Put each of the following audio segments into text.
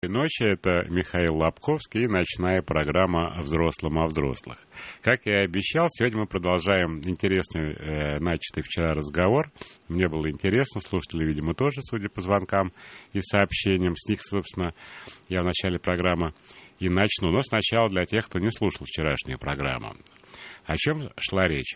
Ночи, это Михаил Лобковский и ночная программа «Взрослым о взрослых». Как я и обещал, сегодня мы продолжаем интересный начатый вчера разговор. Мне было интересно, слушатели, видимо, тоже, судя по звонкам и сообщениям. С них, собственно, я в начале программы и начну. Но сначала для тех, кто не слушал вчерашнюю программу. О чем шла речь?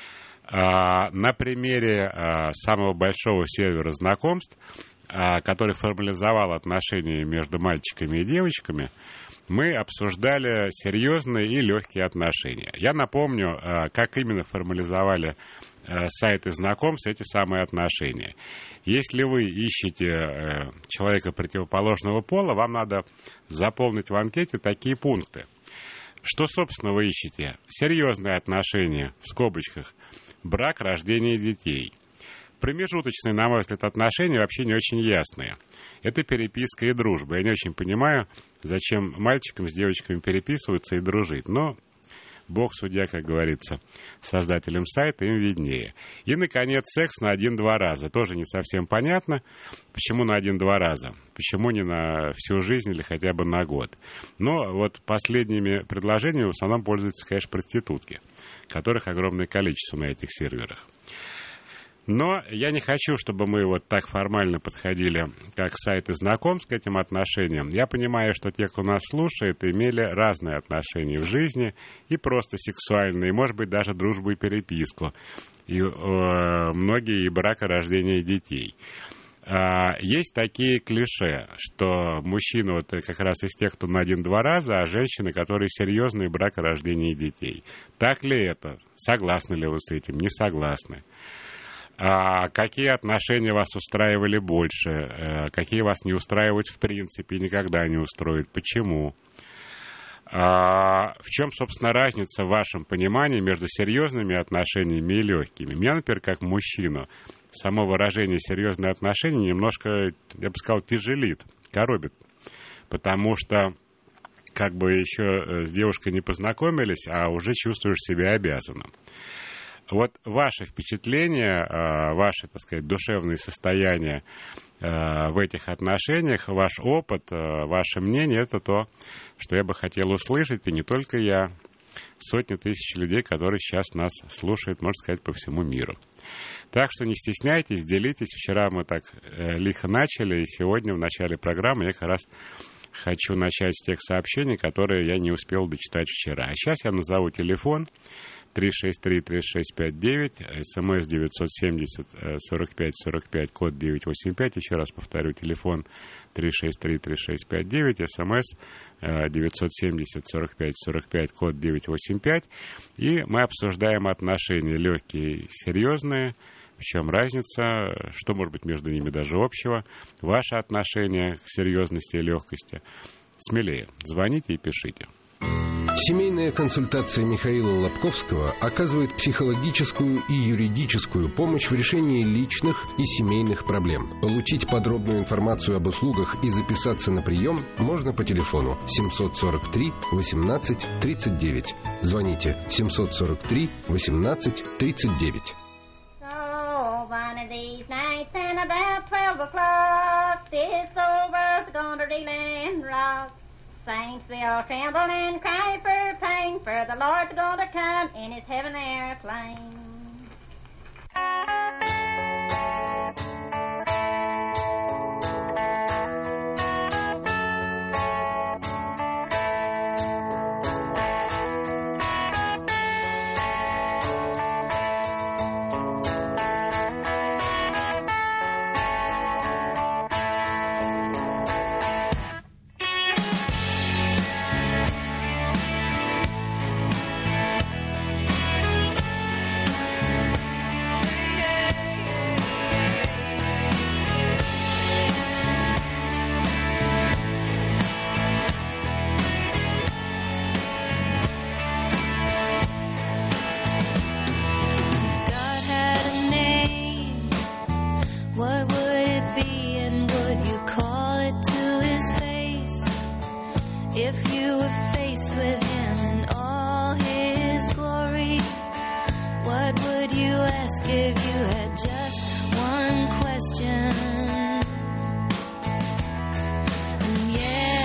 На примере самого большого сервера знакомств, который формализовал отношения между мальчиками и девочками, мы обсуждали серьезные и легкие отношения. Я напомню, как именно формализовали сайты знакомств эти самые отношения. Если вы ищете человека противоположного пола, вам надо заполнить в анкете такие пункты. Что, собственно, вы ищете? Серьезные отношения, в скобочках, брак, рождение детей. Промежуточные, на мой взгляд, отношения вообще не очень ясные. Это переписка и дружба. Я не очень понимаю, зачем мальчикам с девочками переписываться и дружить. Но Бог судья, как говорится, создателям сайта, им виднее. И, наконец, секс на 1-2 раза. Тоже не совсем понятно, почему на 1-2 раза. Почему не на всю жизнь или хотя бы на год. Но вот последними предложениями в основном пользуются, конечно, проститутки, которых огромное количество на этих серверах. Но я не хочу, чтобы мы вот так формально подходили, как сайты знакомств, к этим отношениям. Я понимаю, что те, кто нас слушает, имели разные отношения в жизни, и просто сексуальные, и, может быть, даже дружбу и переписку, и многие и брак, и рождение детей. Есть такие клише, что мужчины вот как раз из тех, кто на 1-2 раза, а женщины, которые серьезные, брак, и рождение детей. Так ли это? Согласны ли вы с этим? Не согласны? Какие отношения вас устраивали больше, какие вас не устраивают в принципе и никогда не устроят, почему? В чем, собственно, разница в вашем понимании между серьезными отношениями и легкими? Меня, например, как мужчину, само выражение «серьезные отношения» немножко, я бы сказал, тяжелит, коробит, потому что как бы еще с девушкой не познакомились, а уже чувствуешь себя обязанным. Вот ваше впечатление, ваше, так сказать, душевное состояние в этих отношениях, ваш опыт, ваше мнение, это то, что я бы хотел услышать, и не только я, сотни тысяч людей, которые сейчас нас слушают, можно сказать, по всему миру. Так что не стесняйтесь, делитесь. Вчера мы так лихо начали, и сегодня в начале программы я как раз хочу начать с тех сообщений, которые я не успел дочитать вчера. А сейчас я назову телефон 363-3659, СМС 970-45-45, код 985. Еще раз повторю, телефон 363-3659, СМС 970-45-45, код 985. И мы обсуждаем отношения легкие и серьезные. В чем разница, что может быть между ними даже общего, ваши отношения к серьезности и легкости. Смелее звоните и пишите. Семейная консультация Михаила Лобковского оказывает психологическую и юридическую помощь в решении личных и семейных проблем. Получить подробную информацию об услугах и записаться на прием можно по телефону 743 18 39. Звоните 743 18 39. One of these nights and about 12 o'clock, this old world's gonna reel and rock. Saints, they all tremble and cry for pain, for the Lord's gonna come in his heaven airplane. Yeah.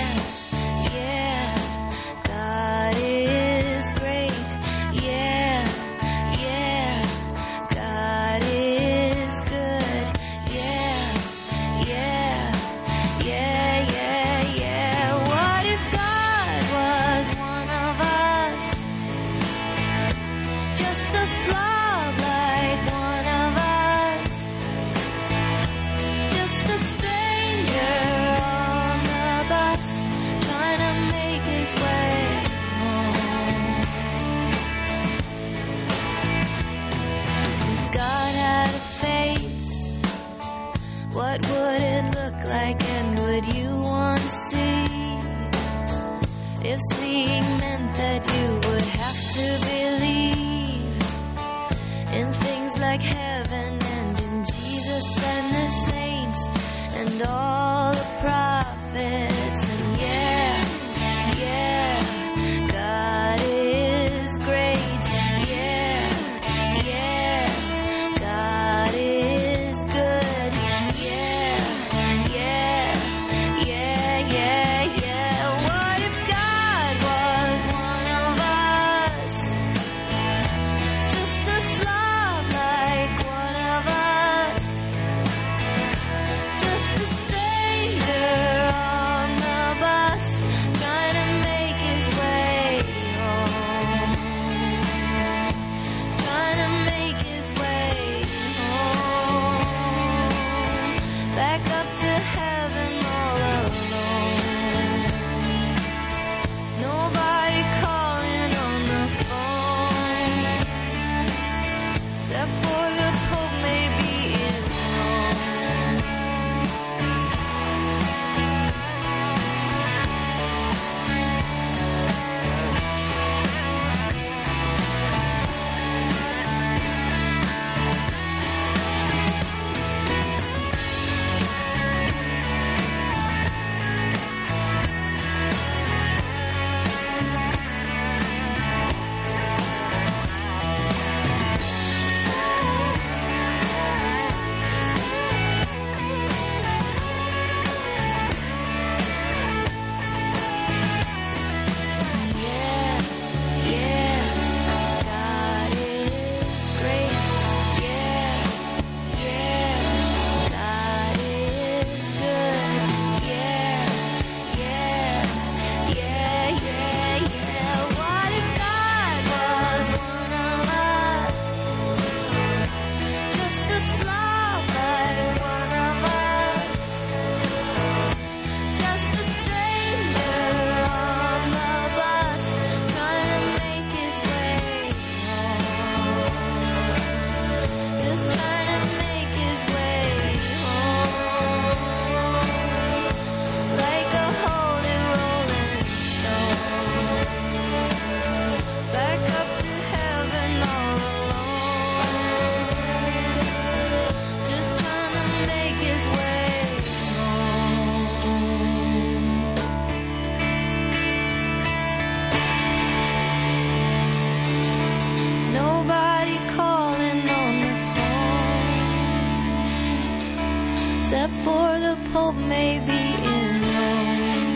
Pope may be in Rome.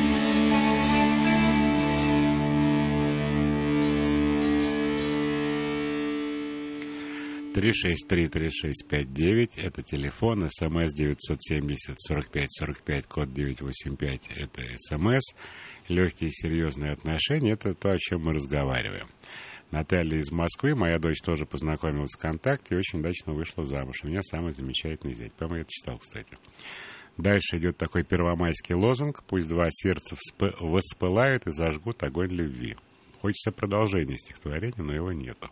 363-3659, это телефон, СМС 970-45-45, код 985, это СМС. Легкие и серьезные отношения, это то, о чем мы разговариваем. Наталья из Москвы, моя дочь тоже познакомилась ВКонтакте и очень удачно вышла замуж. У меня самый замечательный зять. По-моему, я это читал, кстати. Дальше идет такой первомайский лозунг: пусть два сердца воспылают и зажгут огонь любви. Хочется продолжения стихотворения, но его нету.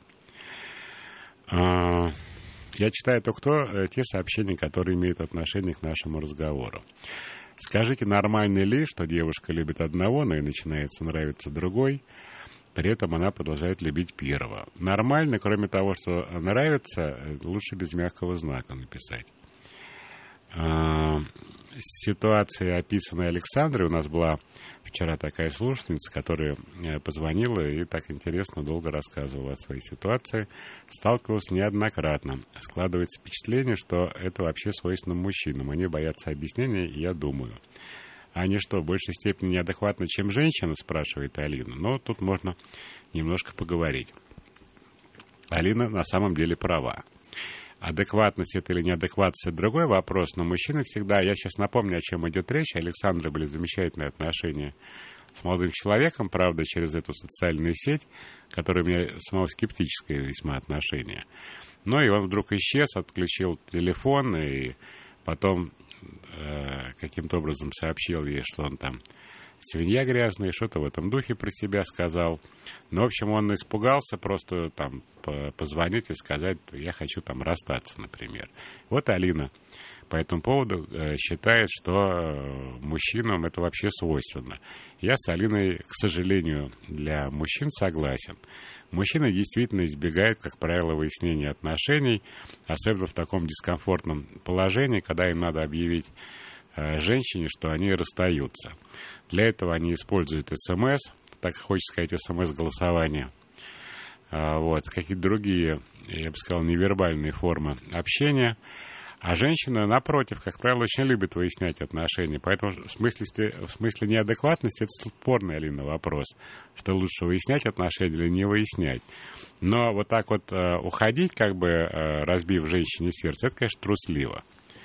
Я читаю только те сообщения, которые имеют отношение к нашему разговору. Скажите, нормально ли, что девушка любит одного, но и начинается нравиться другой, при этом она продолжает любить первого? Нормально, кроме того, что нравится, лучше без мягкого знака написать. Ситуация, описанная Александрой, у нас была вчера такая слушательница, которая позвонила и так интересно долго рассказывала о своей ситуации. Сталкивалась неоднократно. Складывается впечатление, что это вообще свойственно мужчинам. Они боятся объяснения, и я думаю. Они что, в большей степени неадекватны, чем женщины, спрашивает Алина. Но тут можно немножко поговорить. Алина на самом деле права. Адекватность это или неадекватность — это другой вопрос, но мужчины всегда... Я сейчас напомню, о чем идет речь. У Александры были замечательные отношения с молодым человеком, правда, через эту социальную сеть, которая у меня самого скептическое весьма отношение. Но и он вдруг исчез, отключил телефон, и потом каким-то образом сообщил ей, что он там свинья грязная, что-то в этом духе про себя сказал. Ну, в общем, он испугался просто там позвонить и сказать: я хочу там расстаться, например. Вот Алина по этому поводу считает, что мужчинам это вообще свойственно. Я с Алиной, к сожалению, для мужчин согласен. Мужчины действительно избегают, как правило, выяснения отношений, особенно в таком дискомфортном положении, когда им надо объявить женщине, что они расстаются. Для этого они используют СМС, так хочется сказать, СМС-голосование. Вот, какие-то другие, я бы сказал, невербальные формы общения. А женщины, напротив, как правило, очень любят выяснять отношения. Поэтому в смысле неадекватности это спорный, Алина, вопрос. Что лучше, выяснять отношения или не выяснять. Но вот так вот уходить, как бы разбив женщине сердце, это, конечно, трусливо.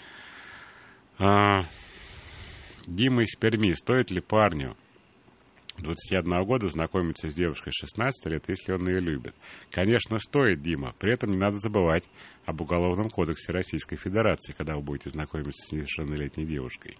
Дима из Перми. Стоит ли парню 21 года знакомиться с девушкой 16 лет, если он ее любит? Конечно, стоит, Дима. При этом не надо забывать об Уголовном кодексе Российской Федерации, когда вы будете знакомиться с несовершеннолетней девушкой.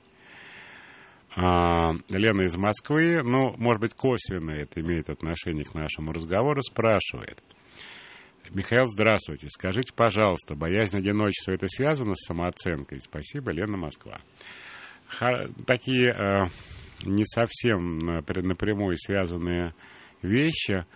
Лена из Москвы, ну, может быть, косвенно это имеет отношение к нашему разговору, спрашивает. Михаил, здравствуйте. Скажите, пожалуйста, боязнь одиночества — это связано с самооценкой? Спасибо, Лена, Москва. Такие не совсем напрямую связанные вещи.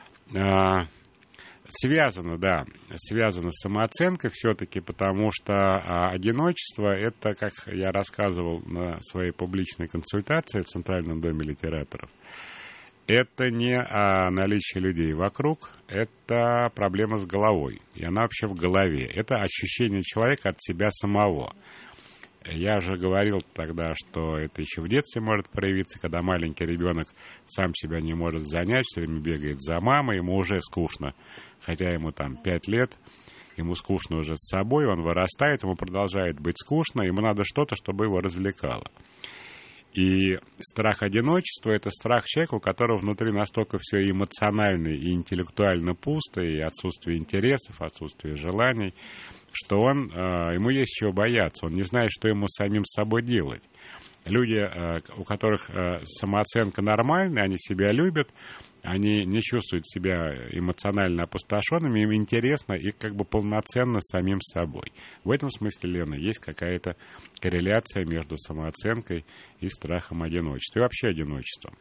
Связано с самооценкой все-таки, потому что одиночество — это, как я рассказывал на своей публичной консультации в Центральном доме литераторов, это не о наличии людей вокруг, это проблема с головой, и она вообще в голове. Это ощущение человека от себя самого. Я уже говорил тогда, что это еще в детстве может проявиться, когда маленький ребенок сам себя не может занять, все время бегает за мамой, ему уже скучно, хотя ему там 5 лет, ему скучно уже с собой, он вырастает, ему продолжает быть скучно, ему надо что-то, чтобы его развлекало. И страх одиночества — это страх человека, у которого внутри настолько все эмоционально и интеллектуально пусто, и отсутствие интересов, отсутствие желаний, что ему есть чего бояться, он не знает, что ему самим собой делать. Люди, у которых самооценка нормальная, они себя любят, они не чувствуют себя эмоционально опустошенными, им интересно и как бы полноценно самим собой. В этом смысле, Лена, есть какая-то корреляция между самооценкой и страхом одиночества, и вообще одиночеством.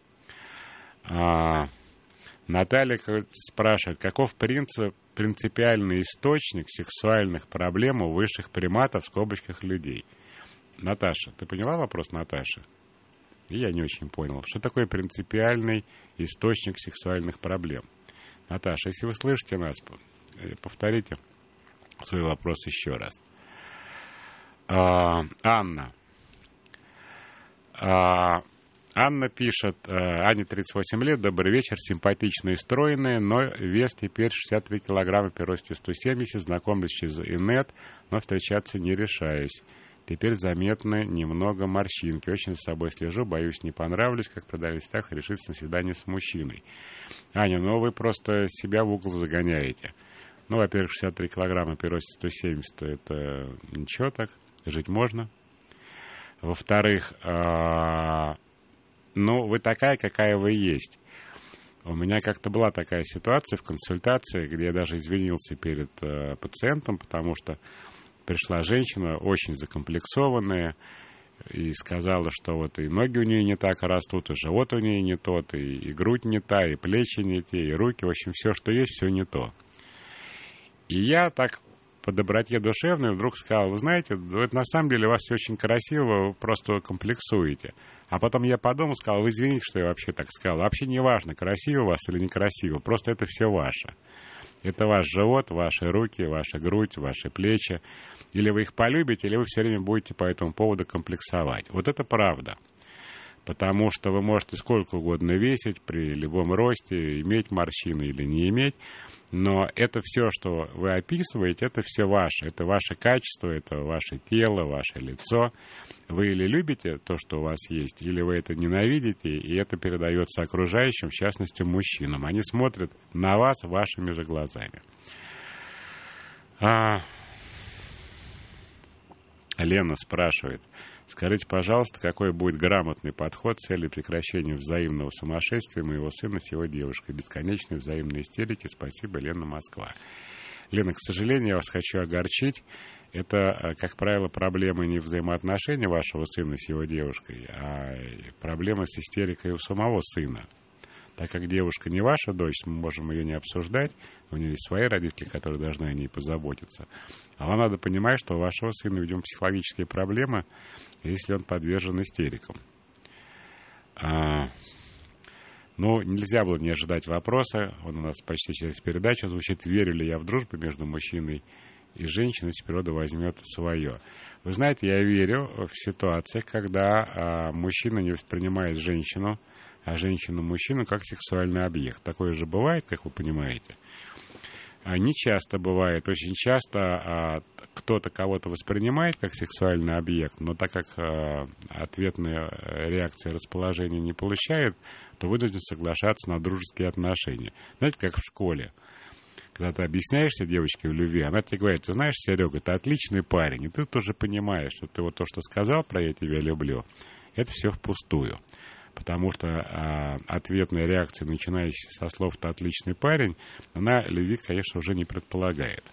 Наталья спрашивает, каков принципиальный источник сексуальных проблем у высших приматов, в скобочках, людей? Наташа, ты поняла вопрос Наташи? И я не очень понял. Что такое принципиальный источник сексуальных проблем? Наташа, если вы слышите нас, повторите свой вопрос еще раз. Анна. Анна пишет, Ане 38 лет, добрый вечер, симпатичная и стройная, но вес теперь 63 килограмма при росте 170, знакомлюсь через инет, но встречаться не решаюсь. Теперь заметны немного морщинки, очень за собой слежу, боюсь, не понравлюсь, как продавец так решиться на свидание с мужчиной. Аня, ну вы просто себя в угол загоняете. Ну, во-первых, 63 килограмма при росте 170, это ничего так, жить можно. Во-вторых, ну, вы такая, какая вы есть. У меня как-то была такая ситуация в консультации, где я даже извинился перед пациентом, потому что пришла женщина очень закомплексованная и сказала, что вот и ноги у нее не так растут, и живот у нее не тот, и грудь не та, и плечи не те, и руки, в общем, все, что есть, все не то. И я так по доброте душевной вдруг сказал, вы знаете, это на самом деле у вас все очень красиво, вы просто комплексуете. А потом я подумал, сказал, вы извините, что я вообще так сказал. Вообще не важно, красиво у вас или некрасиво, просто это все ваше. Это ваш живот, ваши руки, ваша грудь, ваши плечи. Или вы их полюбите, или вы все время будете по этому поводу комплексовать. Вот это правда. Потому что вы можете сколько угодно весить при любом росте, иметь морщины или не иметь, но это все, что вы описываете, это все ваше. Это ваше качество, это ваше тело, ваше лицо. Вы или любите то, что у вас есть, или вы это ненавидите, и это передается окружающим, в частности, мужчинам. Они смотрят на вас вашими же глазами. Лена спрашивает. Скажите, пожалуйста, какой будет грамотный подход с целью прекращения взаимного сумасшествия моего сына с его девушкой? Бесконечной взаимной истерики. Спасибо, Лена, Москва. Лена, к сожалению, я вас хочу огорчить. Это, как правило, проблемы не взаимоотношений вашего сына с его девушкой, а проблемы с истерикой у самого сына. Так как девушка не ваша дочь, мы можем ее не обсуждать, у нее есть свои родители, которые должны о ней позаботиться. А вам надо понимать, что у вашего сына, видимо, психологические проблемы, если он подвержен истерикам. Ну, нельзя было не ожидать вопроса, он у нас почти через передачу звучит, верю ли я в дружбу между мужчиной и женщиной, если природа возьмет свое. Вы знаете, я верю в ситуациях, когда мужчина не воспринимает женщину, а женщину-мужчину как сексуальный объект. Такое же бывает, как вы понимаете. Не часто бывает. Очень часто кто-то кого-то воспринимает как сексуальный объект, но так как ответная реакция расположения не получает, то вынужден соглашаться на дружеские отношения. Знаете, как в школе. Когда ты объясняешься девочке в любви, она тебе говорит, ты знаешь, Серега, ты отличный парень, и ты тоже понимаешь, что ты вот то, что сказал про «я тебя люблю», это все впустую. Потому что ответная реакция, начинающаяся со слов «ты отличный парень», она любви, конечно, уже не предполагает.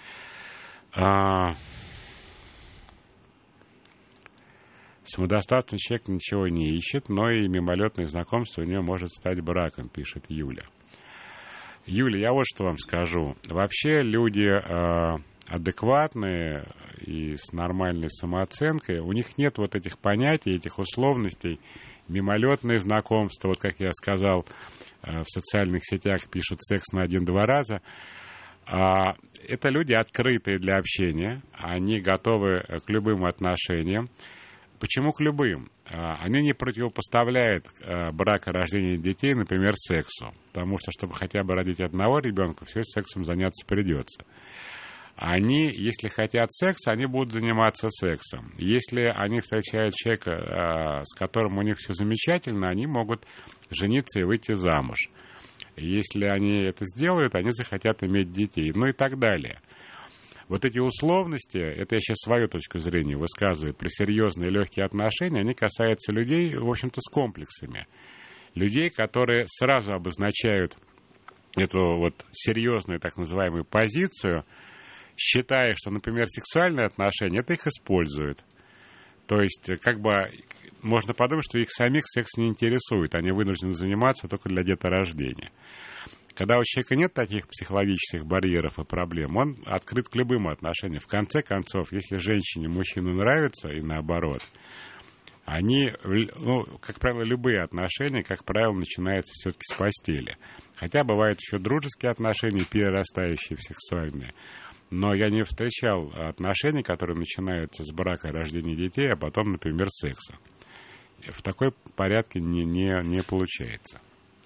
Самодостаточный человек ничего не ищет, но и мимолетное знакомство у нее может стать браком, пишет Юля. Юля, я вот что вам скажу. Вообще люди адекватные и с нормальной самооценкой, у них нет вот этих понятий, этих условностей, мимолетные знакомства, вот как я сказал, в социальных сетях пишут секс на 1-2 раза. Это люди открытые для общения, они готовы к любым отношениям. Почему к любым? Они не противопоставляют брак и рождение детей, например, сексу. Потому что, чтобы хотя бы родить одного ребенка, все сексом заняться придется. Они, если хотят секса, они будут заниматься сексом. Если они встречают человека, с которым у них все замечательно, они могут жениться и выйти замуж. Если они это сделают, они захотят иметь детей, ну и так далее. Вот эти условности, это я сейчас свою точку зрения высказываю, про серьезные легкие отношения, они касаются людей, в общем-то, с комплексами. Людей, которые сразу обозначают эту вот серьезную так называемую позицию, считая, что, например, сексуальные отношения, это их используют. То есть, как бы, можно подумать, что их самих секс не интересует, они вынуждены заниматься только для деторождения. Когда у человека нет таких психологических барьеров и проблем, он открыт к любым отношениям. В конце концов, если женщине мужчина нравится и наоборот, они, ну, как правило, любые отношения, как правило, начинаются все-таки с постели. Хотя бывают еще дружеские отношения, перерастающие в сексуальные. Но я не встречал отношений, которые начинаются с брака и рождения детей, а потом, например, секса. в такой порядке не получается.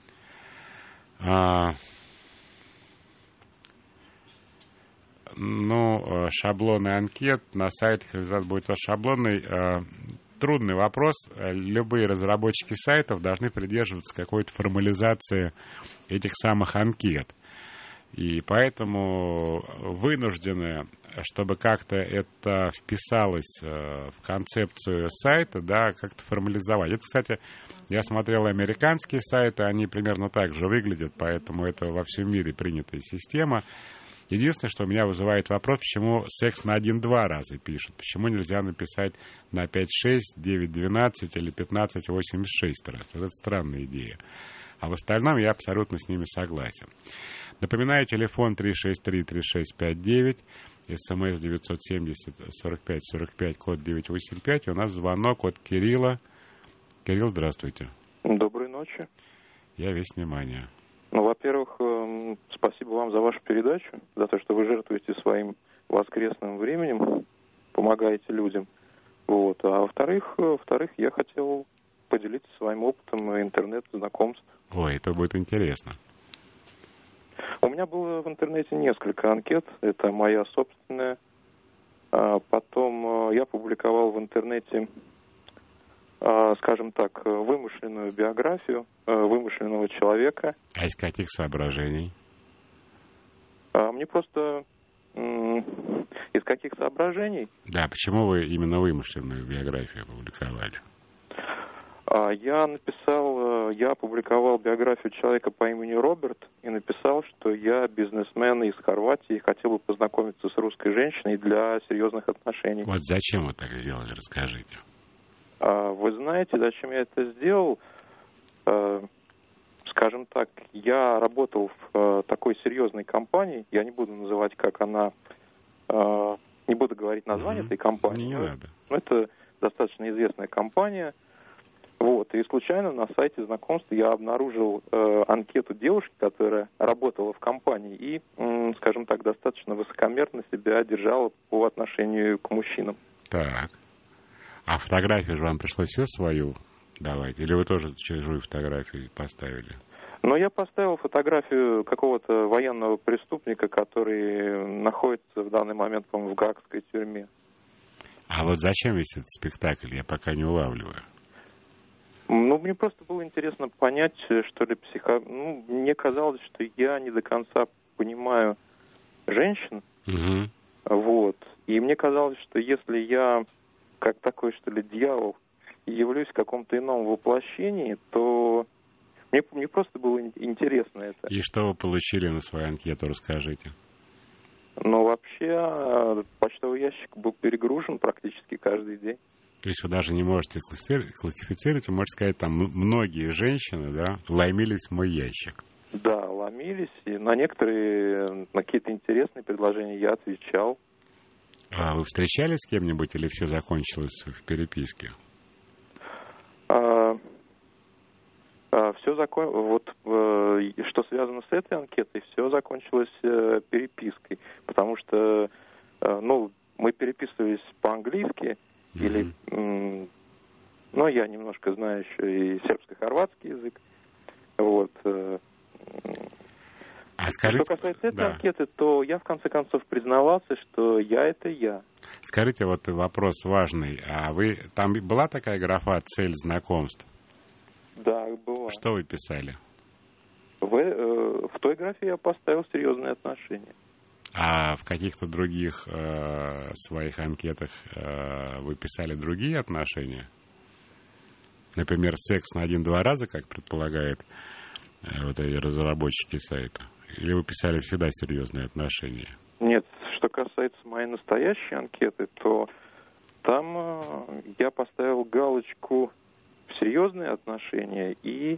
Шаблоны анкет на сайтах результат будет шаблонный. Трудный вопрос. Любые разработчики сайтов должны придерживаться какой-то формализации этих самых анкет. И поэтому вынуждены, чтобы как-то это вписалось в концепцию сайта, да, как-то формализовать. Это, кстати, я смотрел американские сайты, они примерно так же выглядят, поэтому это во всем мире принятая система. Единственное, что у меня вызывает вопрос, почему секс на 1-2 раза пишут, почему нельзя написать на 5-6, 9-12 или 15-86 раз. Вот это странная идея. А в остальном я абсолютно с ними согласен. Напоминаю, телефон 363-3659, СМС 970-45-45, код 985. И у нас звонок от Кирилла. Кирилл, здравствуйте. Доброй ночи. Я весь внимание. Во-первых, спасибо вам за вашу передачу, за то, что вы жертвуете своим воскресным временем, помогаете людям. Вот. А во-вторых, я хотел поделиться своим опытом интернет-знакомств. Ой, это будет интересно. У меня было в интернете несколько анкет, это моя собственная. Потом я публиковал в интернете, скажем так, вымышленную биографию вымышленного человека. А из каких соображений? Мне просто... Из каких соображений? Да, почему вы именно вымышленную биографию опубликовали? Я опубликовал биографию человека по имени Роберт и написал, что я бизнесмен из Хорватии и хотел бы познакомиться с русской женщиной для серьезных отношений. Вот зачем вы так сделали, расскажите. Вы знаете, зачем я это сделал? Скажем так, я работал в такой серьезной компании, я не буду называть, как она, не буду говорить название этой компании. Не надо. Но это достаточно известная компания. Вот, и случайно на сайте знакомств я обнаружил анкету девушки, которая работала в компании и, скажем так, достаточно высокомерно себя держала по отношению к мужчинам. Так. А фотографию же вам пришлось все свою давать? Или вы тоже чужую фотографию поставили? Ну, я поставил фотографию какого-то военного преступника, который находится в данный момент, по-моему, в гаагской тюрьме. А вот зачем весь этот спектакль? Я пока не улавливаю. Ну, мне просто было интересно понять, что ли, мне казалось, что я не до конца понимаю женщин. Угу. Вот. И мне казалось, что если я, как такой, что ли, дьявол, явлюсь в каком-то ином воплощении, то мне просто было интересно это. И что вы получили на свою анкету, расскажите. Ну, вообще, почтовый ящик был перегружен практически каждый день. То есть вы даже не можете классифицировать, вы можете сказать, там, многие женщины, да, ломились в мой ящик. Да, ломились, и на какие-то интересные предложения я отвечал. А вы встречались с кем-нибудь или все закончилось в переписке? Что связано с этой анкетой, все закончилось перепиской, потому что, мы переписывались по-английски, или, я немножко знаю еще и сербско-хорватский язык, вот. Что касается этой анкеты, то я в конце концов признавался, что я — это я. Скажите, вот вопрос важный. А там была такая графа «Цель знакомств»? Да, была. Что вы писали? В той графе я поставил серьезные отношения. А в каких-то других своих анкетах вы писали другие отношения? Например, секс на 1-2 раза, как предполагают вот эти разработчики сайта? Или вы писали всегда серьезные отношения? Нет, что касается моей настоящей анкеты, то там я поставил галочку в серьезные отношения и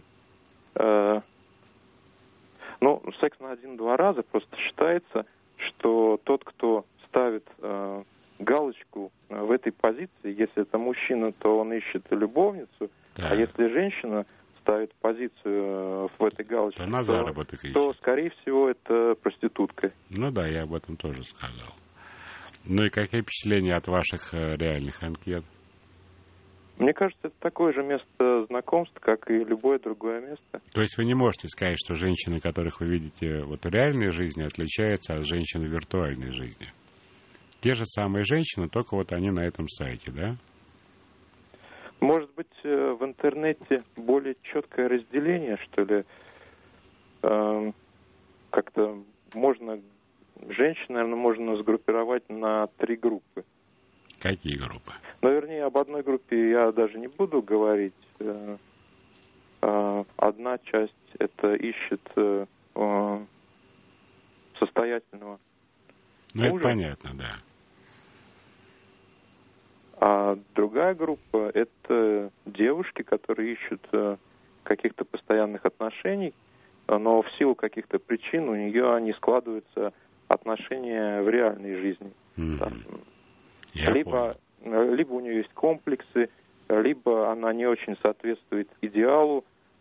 секс на 1-2 раза просто считается, что тот, кто ставит галочку в этой позиции, если это мужчина, то он ищет любовницу, да. А если женщина ставит позицию в этой галочке, на заработок то, скорее всего, это проститутка. Ну да, я об этом тоже сказал. Ну и какие впечатления от ваших реальных анкет? Мне кажется, это такое же место знакомств, как и любое другое место. То есть вы не можете сказать, что женщины, которых вы видите вот в реальной жизни, отличаются от женщин в виртуальной жизни? Те же самые женщины, только вот они на этом сайте, да? Может быть, в интернете более четкое разделение, что ли? Как-то можно... Женщин, наверное, можно сгруппировать на 3 группы. Какие группы? Но, вернее, об одной группе я даже не буду говорить. Одна часть это ищет состоятельного Ну, мужа. это понятно, да. А другая группа это девушки, которые ищут каких-то постоянных отношений, но в силу каких-то причин у нее не складываются отношения в реальной жизни. Там, либо у нее есть комплексы, либо она не очень соответствует идеалу,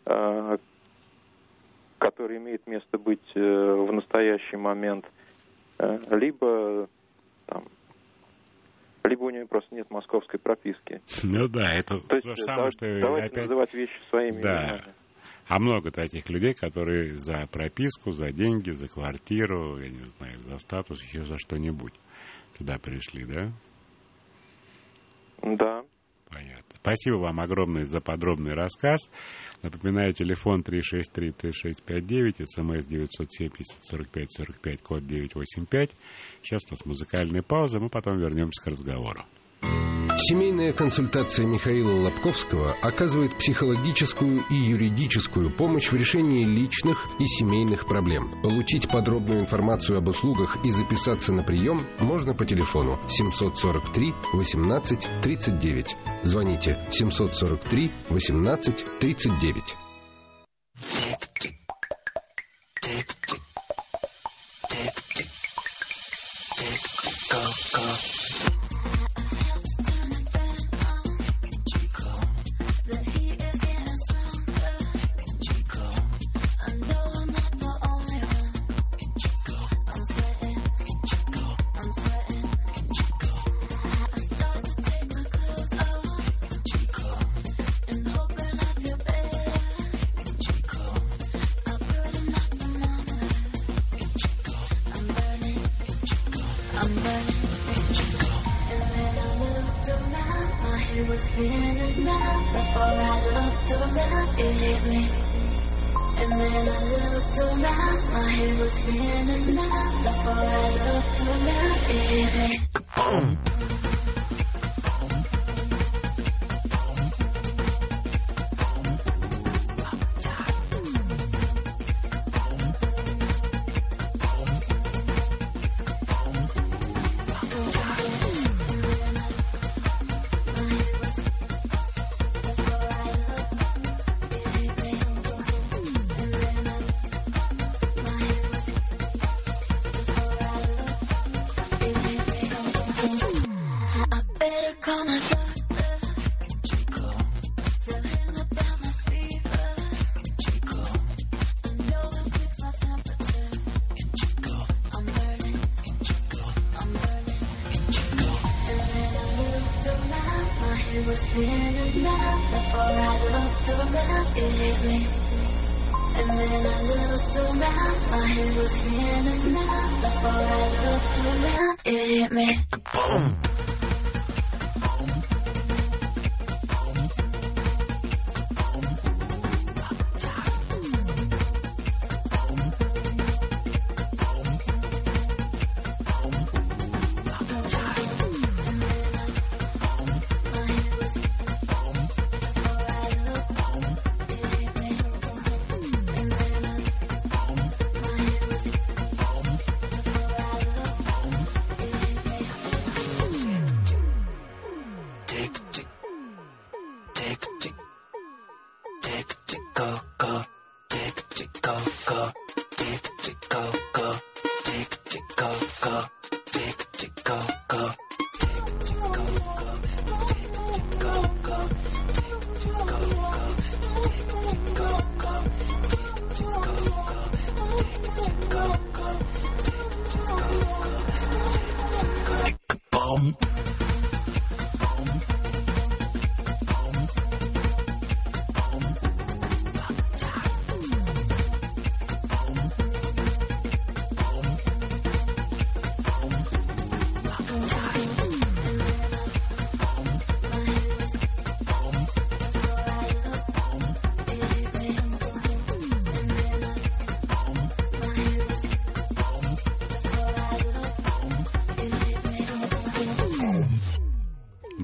который имеет место быть в настоящий момент, либо у нее просто нет московской прописки. Ну да, это то то есть, самое, что... Давайте опять... называть вещи своими Да. именами. А много таких людей, которые за прописку, за деньги, за квартиру, я не знаю, за статус, еще за что-нибудь туда пришли, да? Да. Понятно. Спасибо вам огромное за подробный рассказ. Напоминаю, телефон 363-3659, смс 970-45-45, код 985. Сейчас у нас музыкальная пауза, мы потом вернемся к разговору. Семейная консультация Михаила Лобковского оказывает психологическую и юридическую помощь в решении личных и семейных проблем. Получить подробную информацию об услугах и записаться на прием можно по телефону 743 18 39. Звоните 743 18 39.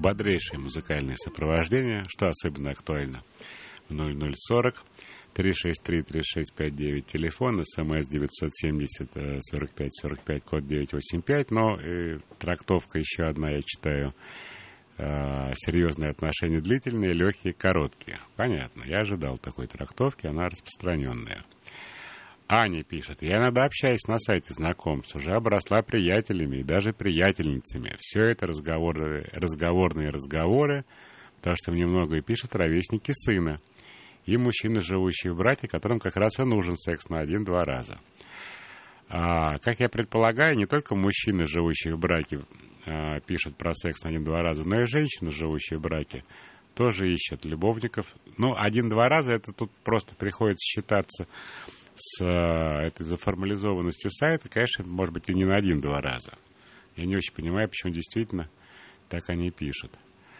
бодрейшее музыкальное сопровождение, что особенно актуально в 0040 363-3659, телефон, СМС 970-45-45, код 985, но трактовка еще одна, я читаю, серьезные отношения длительные, легкие, короткие. Понятно, я ожидал такой трактовки, она распространенная. Аня пишет: я иногда общаюсь на сайте знакомств, уже обросла приятелями и даже приятельницами. Все это разговорные разговоры, потому что мне многое пишут ровесники сына и мужчины, живущие в браке, которым как раз и нужен секс на 1-2 раза. Как я предполагаю, не только мужчины, живущие в браке, пишут про секс на 1-2 раза, но и женщины, живущие в браке, тоже ищут любовников. Ну, 1-2 раза, это тут просто приходится считаться с этой заформализованностью сайта, конечно, может быть, и не на 1-2 раза. Я не очень понимаю, почему действительно так они пишут.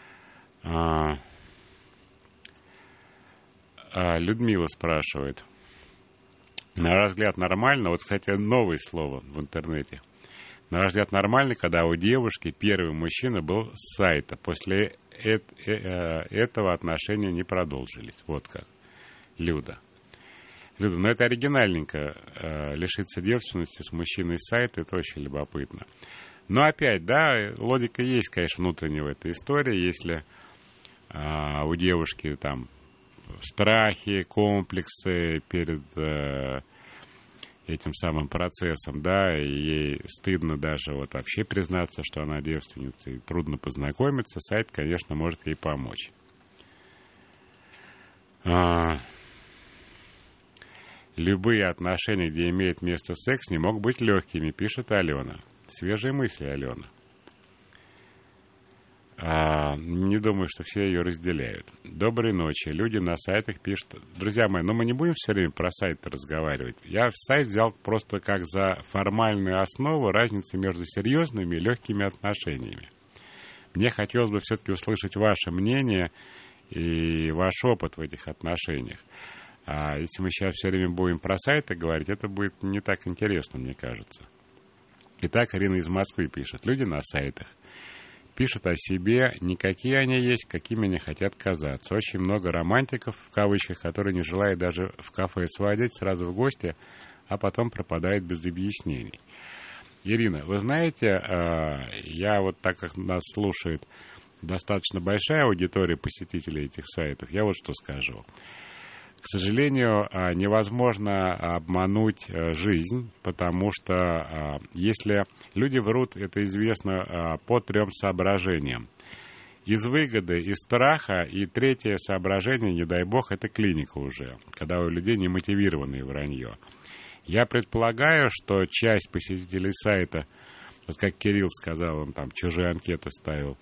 Людмила спрашивает: на ваш взгляд, нормально? Вот, кстати, новое слово в интернете. На ваш взгляд, нормально, когда у девушки первый мужчина был с сайта. После этого отношения не продолжились. Вот как. Люда, ну это оригинальненько. Лишиться девственности с мужчиной с сайта, это очень любопытно. Но опять, да, логика есть, конечно, внутренняя в этой истории. Если у девушки там страхи, комплексы перед этим самым процессом, да, и ей стыдно даже вот вообще признаться, что она девственница, и трудно познакомиться, сайт, конечно, может ей помочь. Любые отношения, где имеет место секс, не могут быть легкими, пишет Алена. Свежие мысли, Алена. Не думаю, что все ее разделяют. Доброй ночи. Люди на сайтах пишут: друзья мои, но мы не будем все время про сайты разговаривать. Я сайт взял просто как за формальную основу разницы между серьезными и легкими отношениями. Мне хотелось бы все-таки услышать ваше мнение и ваш опыт в этих отношениях. Если мы сейчас все время будем про сайты говорить, это будет не так интересно, мне кажется. Итак, Ирина из Москвы пишет: люди на сайтах пишут о себе, не какие они есть, какими они хотят казаться. Очень много романтиков, в кавычках, которые не желают даже в кафе сводить, сразу в гости, а потом пропадают без объяснений. Ирина, вы знаете, я вот так как нас слушает достаточно большая аудитория посетителей этих сайтов, я вот что скажу. К сожалению, невозможно обмануть жизнь, потому что если люди врут, это известно по 3 соображениям. Из выгоды, из страха, и 3 соображение, не дай бог, это клиника уже, когда у людей немотивированное вранье. Я предполагаю, что часть посетителей сайта, вот как Кирилл сказал, он там чужие анкеты ставил,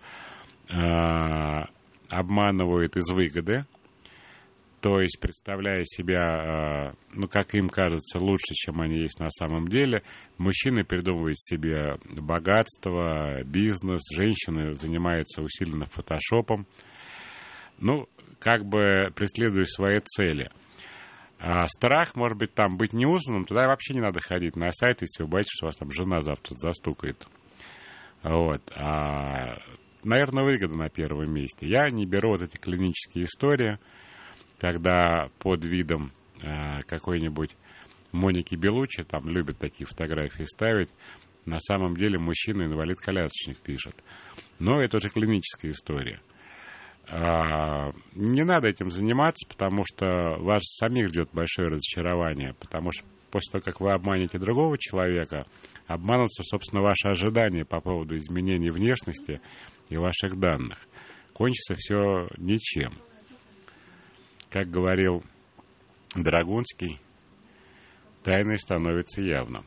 обманывают из выгоды. То есть, представляя себя, ну, как им кажется, лучше, чем они есть на самом деле, мужчины придумывают себе богатство, бизнес, женщины занимаются усиленно фотошопом, ну, как бы преследуя свои цели. Страх, может быть, там быть неузнанным, туда вообще не надо ходить на сайт, если вы боитесь, что вас там жена завтра застукает. Вот. Наверное, выгода на первом месте. Я не беру вот эти клинические истории, когда под видом какой-нибудь Моники Белуччи, там любят такие фотографии ставить, на самом деле мужчина инвалид-колясочник пишет. Но это уже клиническая история. Не надо этим заниматься, потому что вас самих ждет большое разочарование, потому что после того, как вы обманете другого человека, обманутся, собственно, ваши ожидания по поводу изменений внешности и ваших данных. Кончится все ничем. Как говорил Драгунский, тайное становится явным.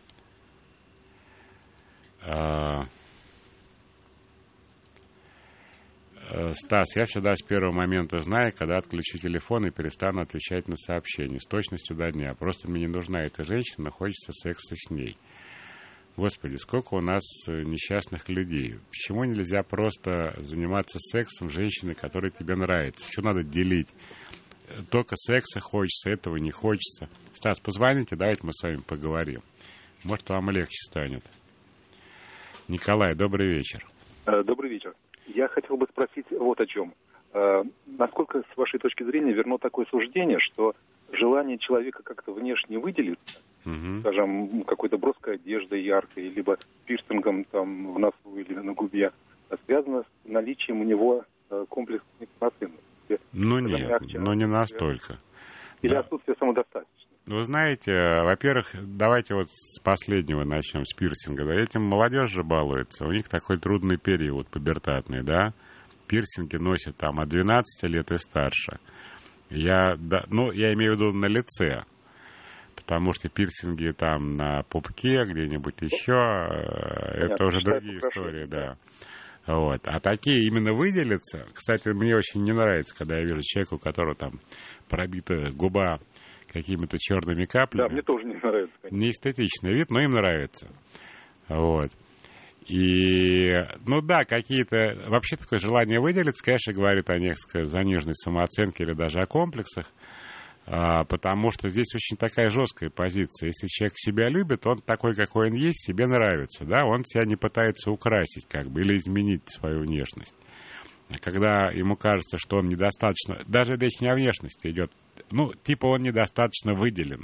Стас, я всегда с первого момента знаю, когда отключу телефон и перестану отвечать на сообщения. С точностью до дня. Просто мне не нужна эта женщина, хочется секса с ней. Господи, сколько у нас несчастных людей. Почему нельзя просто заниматься сексом с женщиной, которая тебе нравится? Что надо делить? Только секса хочется, этого не хочется. Стас, позвоните, давайте мы с вами поговорим. Может, вам легче станет. Николай, добрый вечер. Добрый вечер. Я хотел бы спросить вот о чем. Насколько, с вашей точки зрения, верно такое суждение, что желание человека как-то внешне выделиться, скажем, какой-то броской одеждой яркой, либо пирсингом там в носу или на губе, связано с наличием у него комплекса неполноценности? Ну нет, но не настолько. Или отсутствие самодостаточности? Вы знаете, во-первых, давайте вот с последнего начнем, с пирсинга. Да, этим молодежь же балуется. У них такой трудный период пубертатный, да. Пирсинги носят там от 12 лет и старше. Я имею в виду на лице. Потому что пирсинги там на пупке, где-нибудь еще, это уже другие истории, да. Вот. А такие именно выделятся. Кстати, мне очень не нравится, когда я вижу человека, у которого там пробита губа какими-то черными каплями. Да, мне тоже не нравится. Конечно. Неэстетичный вид, но им нравится. Вот. И, ну да, какие-то... Вообще такое желание выделиться, конечно, говорит о некой заниженной самооценке или даже о комплексах, потому что здесь очень такая жесткая позиция. Если человек себя любит, он такой, какой он есть, себе нравится, да, он себя не пытается украсить как бы или изменить свою внешность. Когда ему кажется, что он недостаточно... Даже речь не о внешности идет. Ну, типа он недостаточно выделен.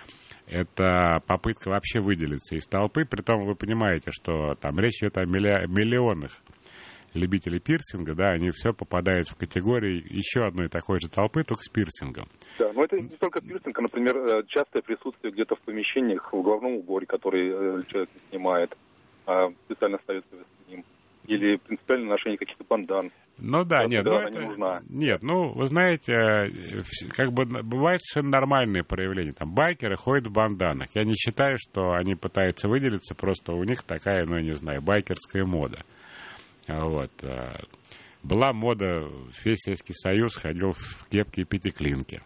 Это попытка вообще выделиться из толпы. Притом вы понимаете, что там речь идет о миллионах любителей пирсинга. Да, они все попадают в категорию еще одной такой же толпы, только с пирсингом. Да, но это не только пирсинг, а, например, частое присутствие где-то в помещениях, в головном уборе, который человек снимает, специально ставится с ним. Или принципиальное ношение каких-то бандан. Ну да, нет, она не нужна. Нет, ну, вы знаете, как бы бывают совершенно нормальные проявления. Там байкеры ходят в банданах. Я не считаю, что они пытаются выделиться, просто у них такая, ну, не знаю, байкерская мода. Вот. Была мода, весь Советский Союз ходил в кепке и пятиклинке.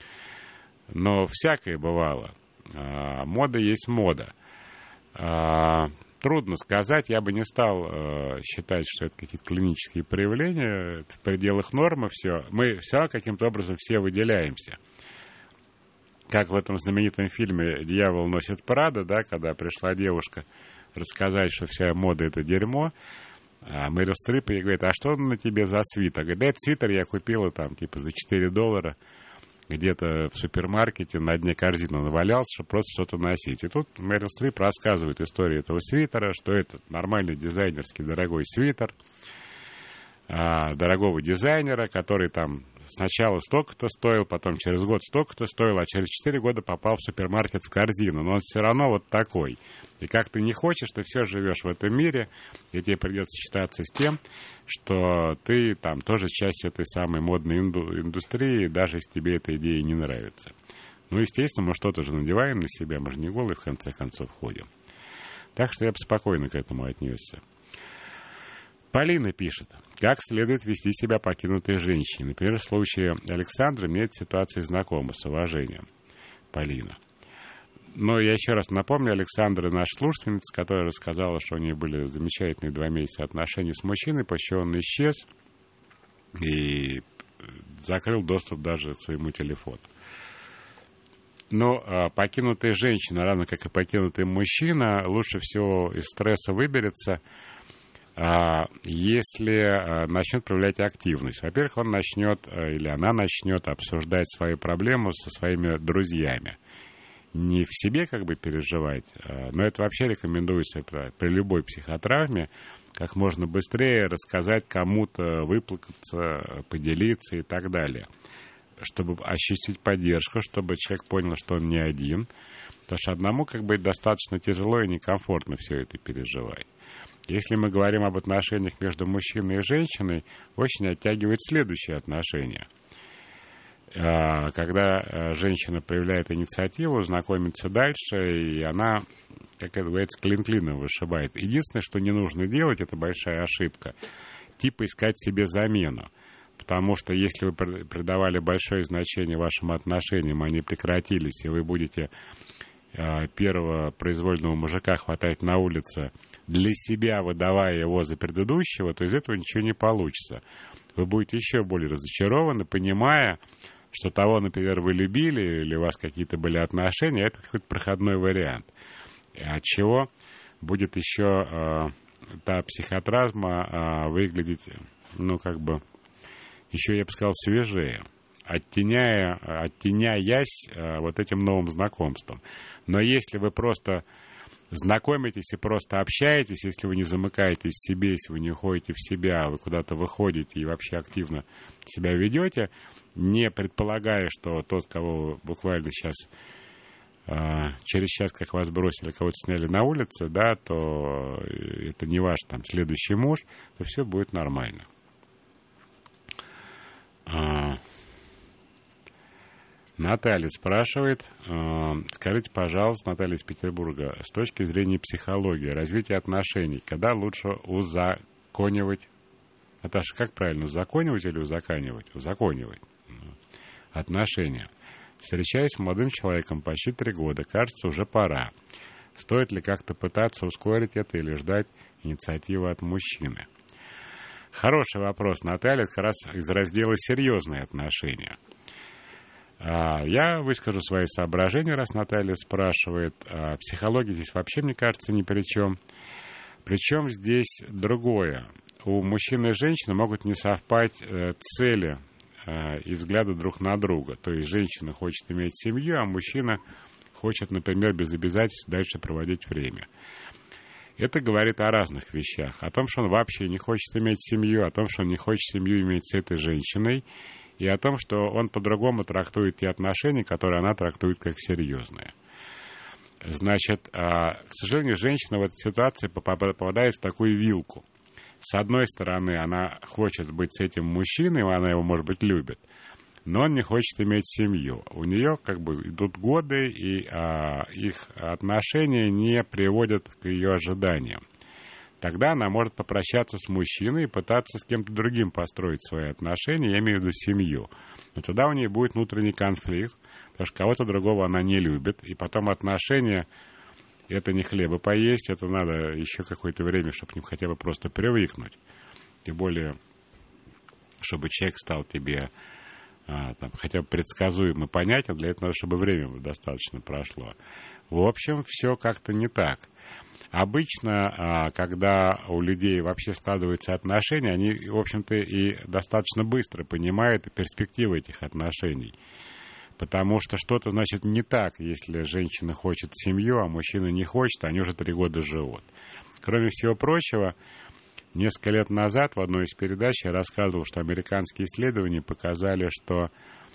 Но всякое бывало. Мода есть мода. Трудно сказать, я бы не стал считать, что это какие-то клинические проявления, это в пределах нормы все. Мы все равно каким-то образом все выделяемся. Как в этом знаменитом фильме «Дьявол носит Прада», да, когда пришла девушка рассказать, что вся мода — это дерьмо, а Мэрил Стрип ей говорит: а что на тебе за свитер? Говорит: да, этот свитер я купила там типа за $4, где-то в супермаркете на дне корзины навалялся, чтобы просто что-то носить. И тут Мэрил Стрип рассказывает историю этого свитера, что это нормальный дизайнерский дорогой свитер дорогого дизайнера, который там сначала столько-то стоил, потом через год столько-то стоил, а через 4 года попал в супермаркет в корзину. Но он все равно вот такой. И как ты не хочешь, ты все живешь в этом мире, и тебе придется считаться с тем, что ты там тоже часть этой самой модной индустрии, даже если тебе эта идея не нравится. Ну, естественно, мы что-то же надеваем на себя, мы же не голые в конце концов ходим. Так что я бы спокойно к этому отнесся. Полина пишет: как следует вести себя покинутой женщине. Например, в случае Александры мне эта ситуация знакома, с уважением. Полина. Но я еще раз напомню, Александра наша слушательница, которая рассказала, что у нее были замечательные 2 месяца отношений с мужчиной, после чего он исчез и закрыл доступ даже к своему телефону. Но покинутая женщина, равно как и покинутый мужчина, лучше всего из стресса выберется, если начнет проявлять активность. Во-первых, он начнет или она начнет обсуждать свою проблему со своими друзьями. Не в себе как бы переживать, но это вообще рекомендуется при любой психотравме, как можно быстрее рассказать кому-то, выплакаться, поделиться и так далее, чтобы ощутить поддержку, чтобы человек понял, что он не один, потому что одному как бы достаточно тяжело и некомфортно все это переживать. Если мы говорим об отношениях между мужчиной и женщиной, очень оттягивает следующие отношения. Когда женщина проявляет инициативу, знакомится дальше, и она, как это говорится, клин клином вышибает. Единственное, что не нужно делать, это большая ошибка, типа искать себе замену. Потому что если вы придавали большое значение вашим отношениям, они прекратились, и вы будете первого произвольного мужика хватать на улице, для себя выдавая его за предыдущего, то из этого ничего не получится. Вы будете еще более разочарованы, понимая, что того, например, вы любили, или у вас какие-то были отношения, это какой-то проходной вариант. От чего будет еще та психотравма выглядеть, ну, как бы, еще, я бы сказал, свежее, оттеняясь вот этим новым знакомством. Но если вы просто знакомитесь и просто общаетесь, если вы не замыкаетесь в себе, если вы не уходите в себя, вы куда-то выходите и вообще активно себя ведете, не предполагая, что тот, кого вы буквально сейчас, через час, как вас бросили, кого-то сняли на улице, да, то это не ваш там следующий муж, то все будет нормально. Наталья спрашивает, скажите, пожалуйста, Наталья из Петербурга, с точки зрения психологии, развития отношений, когда лучше узаконивать, Наташа, как правильно, узаконивать или узаканивать? Узаконивать отношения. Встречаясь с молодым человеком почти 3 года, кажется, уже пора. Стоит ли как-то пытаться ускорить это или ждать инициативы от мужчины? Хороший вопрос, Наталья, это как раз из раздела «Серьезные отношения». Я выскажу свои соображения, раз Наталья спрашивает. Психология здесь вообще, мне кажется, ни при чем. Причем здесь другое. У мужчины и женщины могут не совпасть цели и взгляды друг на друга. То есть женщина хочет иметь семью, а мужчина хочет, например, без обязательств дальше проводить время. Это говорит о разных вещах. О том, что он вообще не хочет иметь семью, о том, что он не хочет семью иметь с этой женщиной, и о том, что он по-другому трактует те отношения, которые она трактует как серьезные. Значит, к сожалению, женщина в этой ситуации попадает в такую вилку. С одной стороны, она хочет быть с этим мужчиной, она его, может быть, любит, но он не хочет иметь семью. У нее как бы идут годы, и их отношения не приводят к ее ожиданиям. Тогда она может попрощаться с мужчиной и пытаться с кем-то другим построить свои отношения, я имею в виду семью. Но тогда у нее будет внутренний конфликт, потому что кого-то другого она не любит, и потом отношения, это не хлеба поесть, это надо еще какое-то время, чтобы к ним хотя бы просто привыкнуть. Тем более, чтобы человек стал тебе хотя бы предсказуем и понятен, для этого надо, чтобы время достаточно прошло. В общем, все как-то не так. Обычно, когда у людей вообще складываются отношения, они, в общем-то, и достаточно быстро понимают перспективы этих отношений. Потому что что-то, значит, не так, если женщина хочет семью, а мужчина не хочет, они уже 3 года живут. Кроме всего прочего, несколько лет назад в одной из передач я рассказывал, что американские исследования показали, что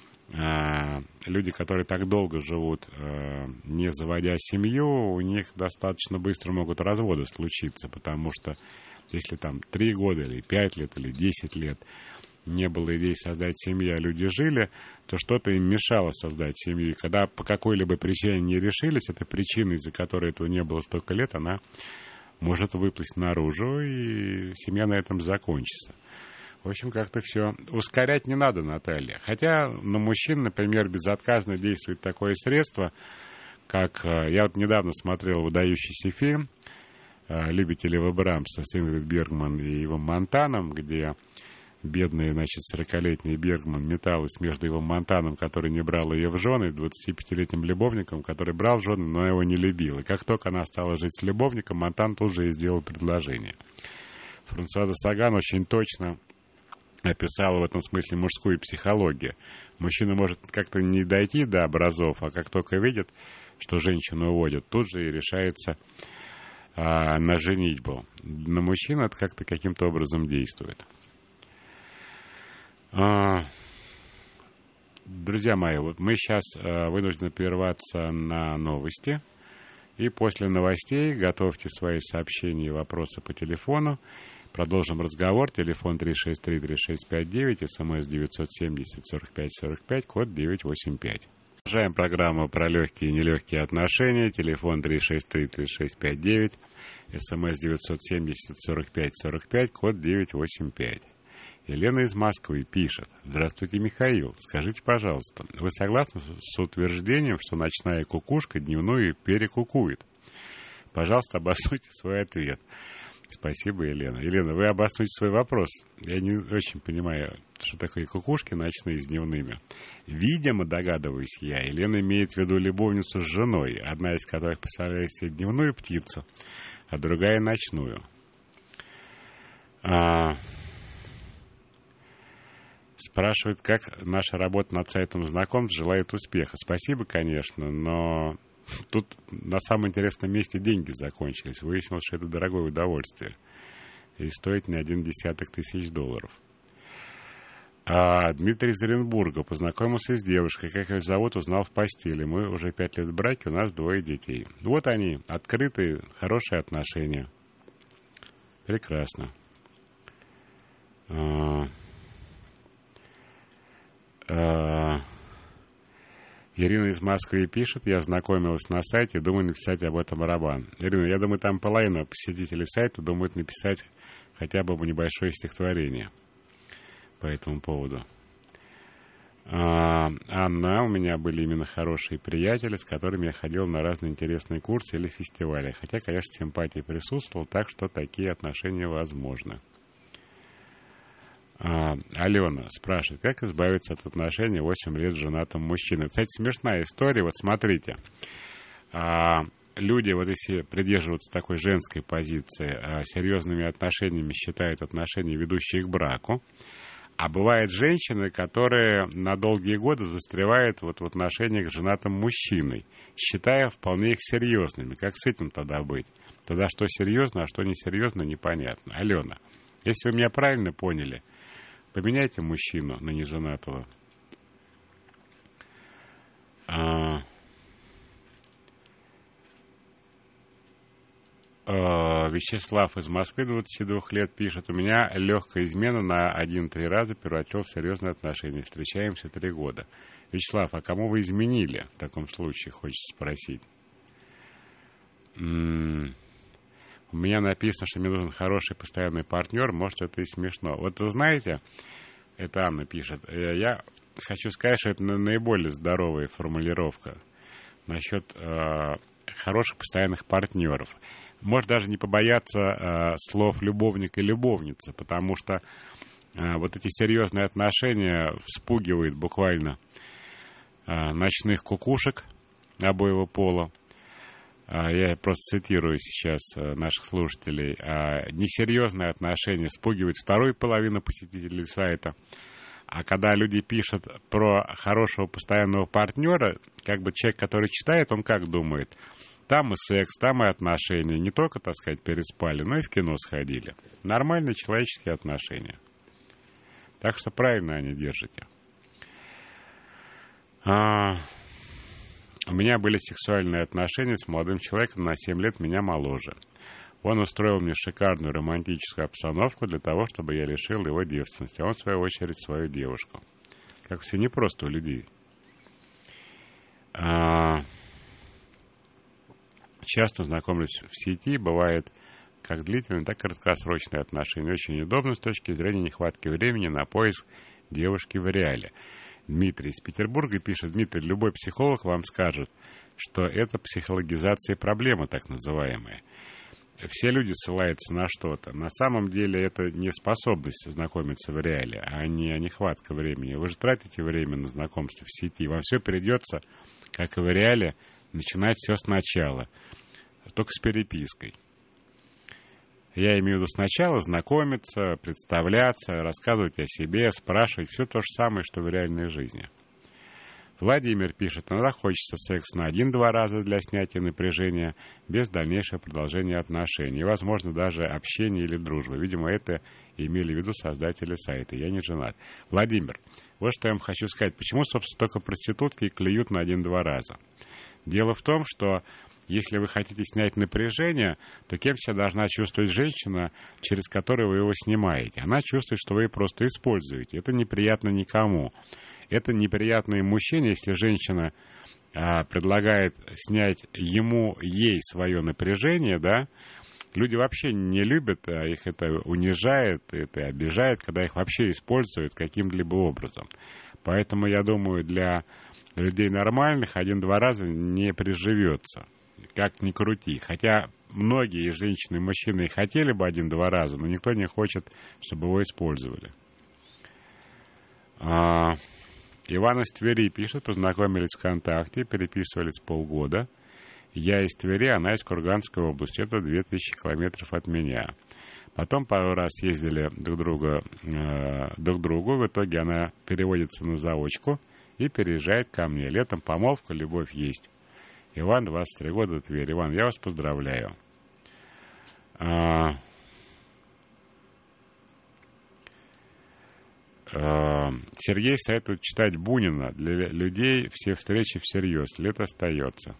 люди, которые так долго живут, не заводя семью, у них достаточно быстро могут разводы случиться, потому что если там 3 года, или 5 лет, или 10 лет не было идей создать семью, а люди жили, то что-то им мешало создать семью. И когда по какой-либо причине не решились, эта причина, из-за которой этого не было столько лет, она может выплыть наружу, и семья на этом закончится. В общем, как-то все. Ускорять не надо, Наталья. Хотя на мужчин, например, безотказно действует такое средство, как... Я вот недавно смотрел выдающийся фильм «Любите ли вы Брамса» с Ингрид Бергман и Ивом Монтаном, где бедный, значит, 40-летний Бергман металась между Ивом Монтаном, который не брал ее в жены, и 25-летним любовником, который брал в жены, но его не любил. И как только она стала жить с любовником, Монтан тут же ей сделал предложение. Франсуаза Саган очень точно описала в этом смысле мужскую психологию. Мужчина может как-то не дойти до образов, а как только видит, что женщину уводят, тут же и решается на женитьбу. На мужчину это как-то каким-то образом действует. Друзья мои, вот мы сейчас вынуждены прерваться на новости. И после новостей готовьте свои сообщения и вопросы по телефону. Продолжим разговор. Телефон 363-3659, СМС 970-45-45, код 985. Продолжаем программу про легкие и нелегкие отношения. Телефон 363-3659, СМС 970-45-45, код 985. Елена из Москвы пишет. Здравствуйте, Михаил. Скажите, пожалуйста, вы согласны с утверждением, что ночная кукушка дневную перекукует? Пожалуйста, обоснуйте свой ответ. Спасибо, Елена. Елена, вы обоснуйте свой вопрос. Я не очень понимаю, что такое кукушки ночные с дневными. Видимо, догадываюсь я, Елена имеет в виду любовницу с женой, одна из которых представляет себе дневную птицу, а другая ночную. Спрашивает, как наша работа над сайтом знакомств, желает успеха. Спасибо, конечно, но тут на самом интересном месте деньги закончились. Выяснилось, что это дорогое удовольствие. И стоит не $0,1 тысяч. Дмитрий из Оренбурга познакомился с девушкой. Как ее зовут, узнал в постели. Мы уже 5 лет в браке, у нас 2 детей. Вот они, открытые, хорошие отношения. Прекрасно. Ирина из Москвы пишет, я знакомилась на сайте, думаю написать об этом роман. Ирина, я думаю, там половина посетителей сайта думают написать хотя бы небольшое стихотворение по этому поводу. Анна, у меня были именно хорошие приятели, с которыми я ходил на разные интересные курсы или фестивали. Хотя, конечно, симпатия присутствовала, так что такие отношения возможны. Алена спрашивает, как избавиться от отношений 8 лет с женатым мужчиной. Кстати, смешная история. Вот смотрите, люди, вот если придерживаются такой женской позиции, серьезными отношениями считают отношения, ведущие к браку. А бывают женщины, которые на долгие годы застревают вот в отношениях с женатым мужчиной, считая вполне их серьезными. Как с этим тогда быть? Тогда что серьезно, а что несерьезно, непонятно. Алена, если вы меня правильно поняли, поменяйте мужчину на неженатого. Вячеслав из Москвы, 22 лет, пишет, у меня легкая измена на 1-3 раза превратилась в серьезные отношения. Встречаемся 3 года. Вячеслав, а кому вы изменили в таком случае, хочется спросить? У меня написано, что мне нужен хороший постоянный партнер, может, это и смешно. Вот вы знаете, это Анна пишет, я хочу сказать, что это наиболее здоровая формулировка насчет хороших постоянных партнеров. Может даже не побояться слов любовник и любовница, потому что вот эти серьезные отношения вспугивают буквально ночных кукушек обоего пола. Я просто цитирую сейчас наших слушателей. Несерьезные отношения вспугивают вторую половину посетителей сайта. А когда люди пишут про хорошего постоянного партнера, как бы человек, который читает, он как думает? Там и секс, там и отношения. Не только, так сказать, переспали, но и в кино сходили. Нормальные человеческие отношения. Так что правильно они держите. У меня были сексуальные отношения с молодым человеком на 7 лет меня моложе. Он устроил мне шикарную романтическую обстановку для того, чтобы я лишил его девственности. А он, в свою очередь, свою девушку. Как все непросто у людей. Часто знакомлюсь в сети, бывает как длительные, так и краткосрочные отношения. Очень удобно с точки зрения нехватки времени на поиск девушки в реале. Дмитрий из Петербурга пишет, Дмитрий, любой психолог вам скажет, что это психологизация проблемы, так называемая. Все люди ссылаются на что-то. На самом деле это не способность знакомиться в реале, а не нехватка времени. Вы же тратите время на знакомство в сети. Вам все придется, как и в реале, начинать все сначала, только с перепиской. Я имею в виду сначала знакомиться, представляться, рассказывать о себе, спрашивать все то же самое, что в реальной жизни. Владимир пишет, иногда хочется секс на 1-2 раза для снятия напряжения, без дальнейшего продолжения отношений, возможно, даже общения или дружбы. Видимо, это имели в виду создатели сайта. Я не женат. Владимир, вот что я вам хочу сказать. Почему, собственно, только проститутки клюют на 1-2 раза? Дело в том, что если вы хотите снять напряжение, то кем себя должна чувствовать женщина, через которую вы его снимаете? Она чувствует, что вы ее просто используете. Это неприятно никому. Это неприятно и мужчине, если женщина предлагает снять ей свое напряжение, да? Люди вообще не любят, их это унижает, это обижает, когда их вообще используют каким-либо образом. Поэтому, я думаю, для людей нормальных 1-2 раза не приживется. Как ни крути. Хотя многие женщины и мужчины хотели бы 1-2 раза, но никто не хочет, чтобы его использовали. Иван из Твери пишет, познакомились ВКонтакте, переписывались полгода. Я из Твери, она из Курганской области. Это 2000 километров от меня. Потом пару раз ездили друг к другу. В итоге она переводится на заочку и переезжает ко мне. Летом помолвка, любовь есть. Иван, 23 года, Тверь. Иван, я вас поздравляю. Сергей советует читать Бунина. Для людей все встречи всерьез. Лет остается.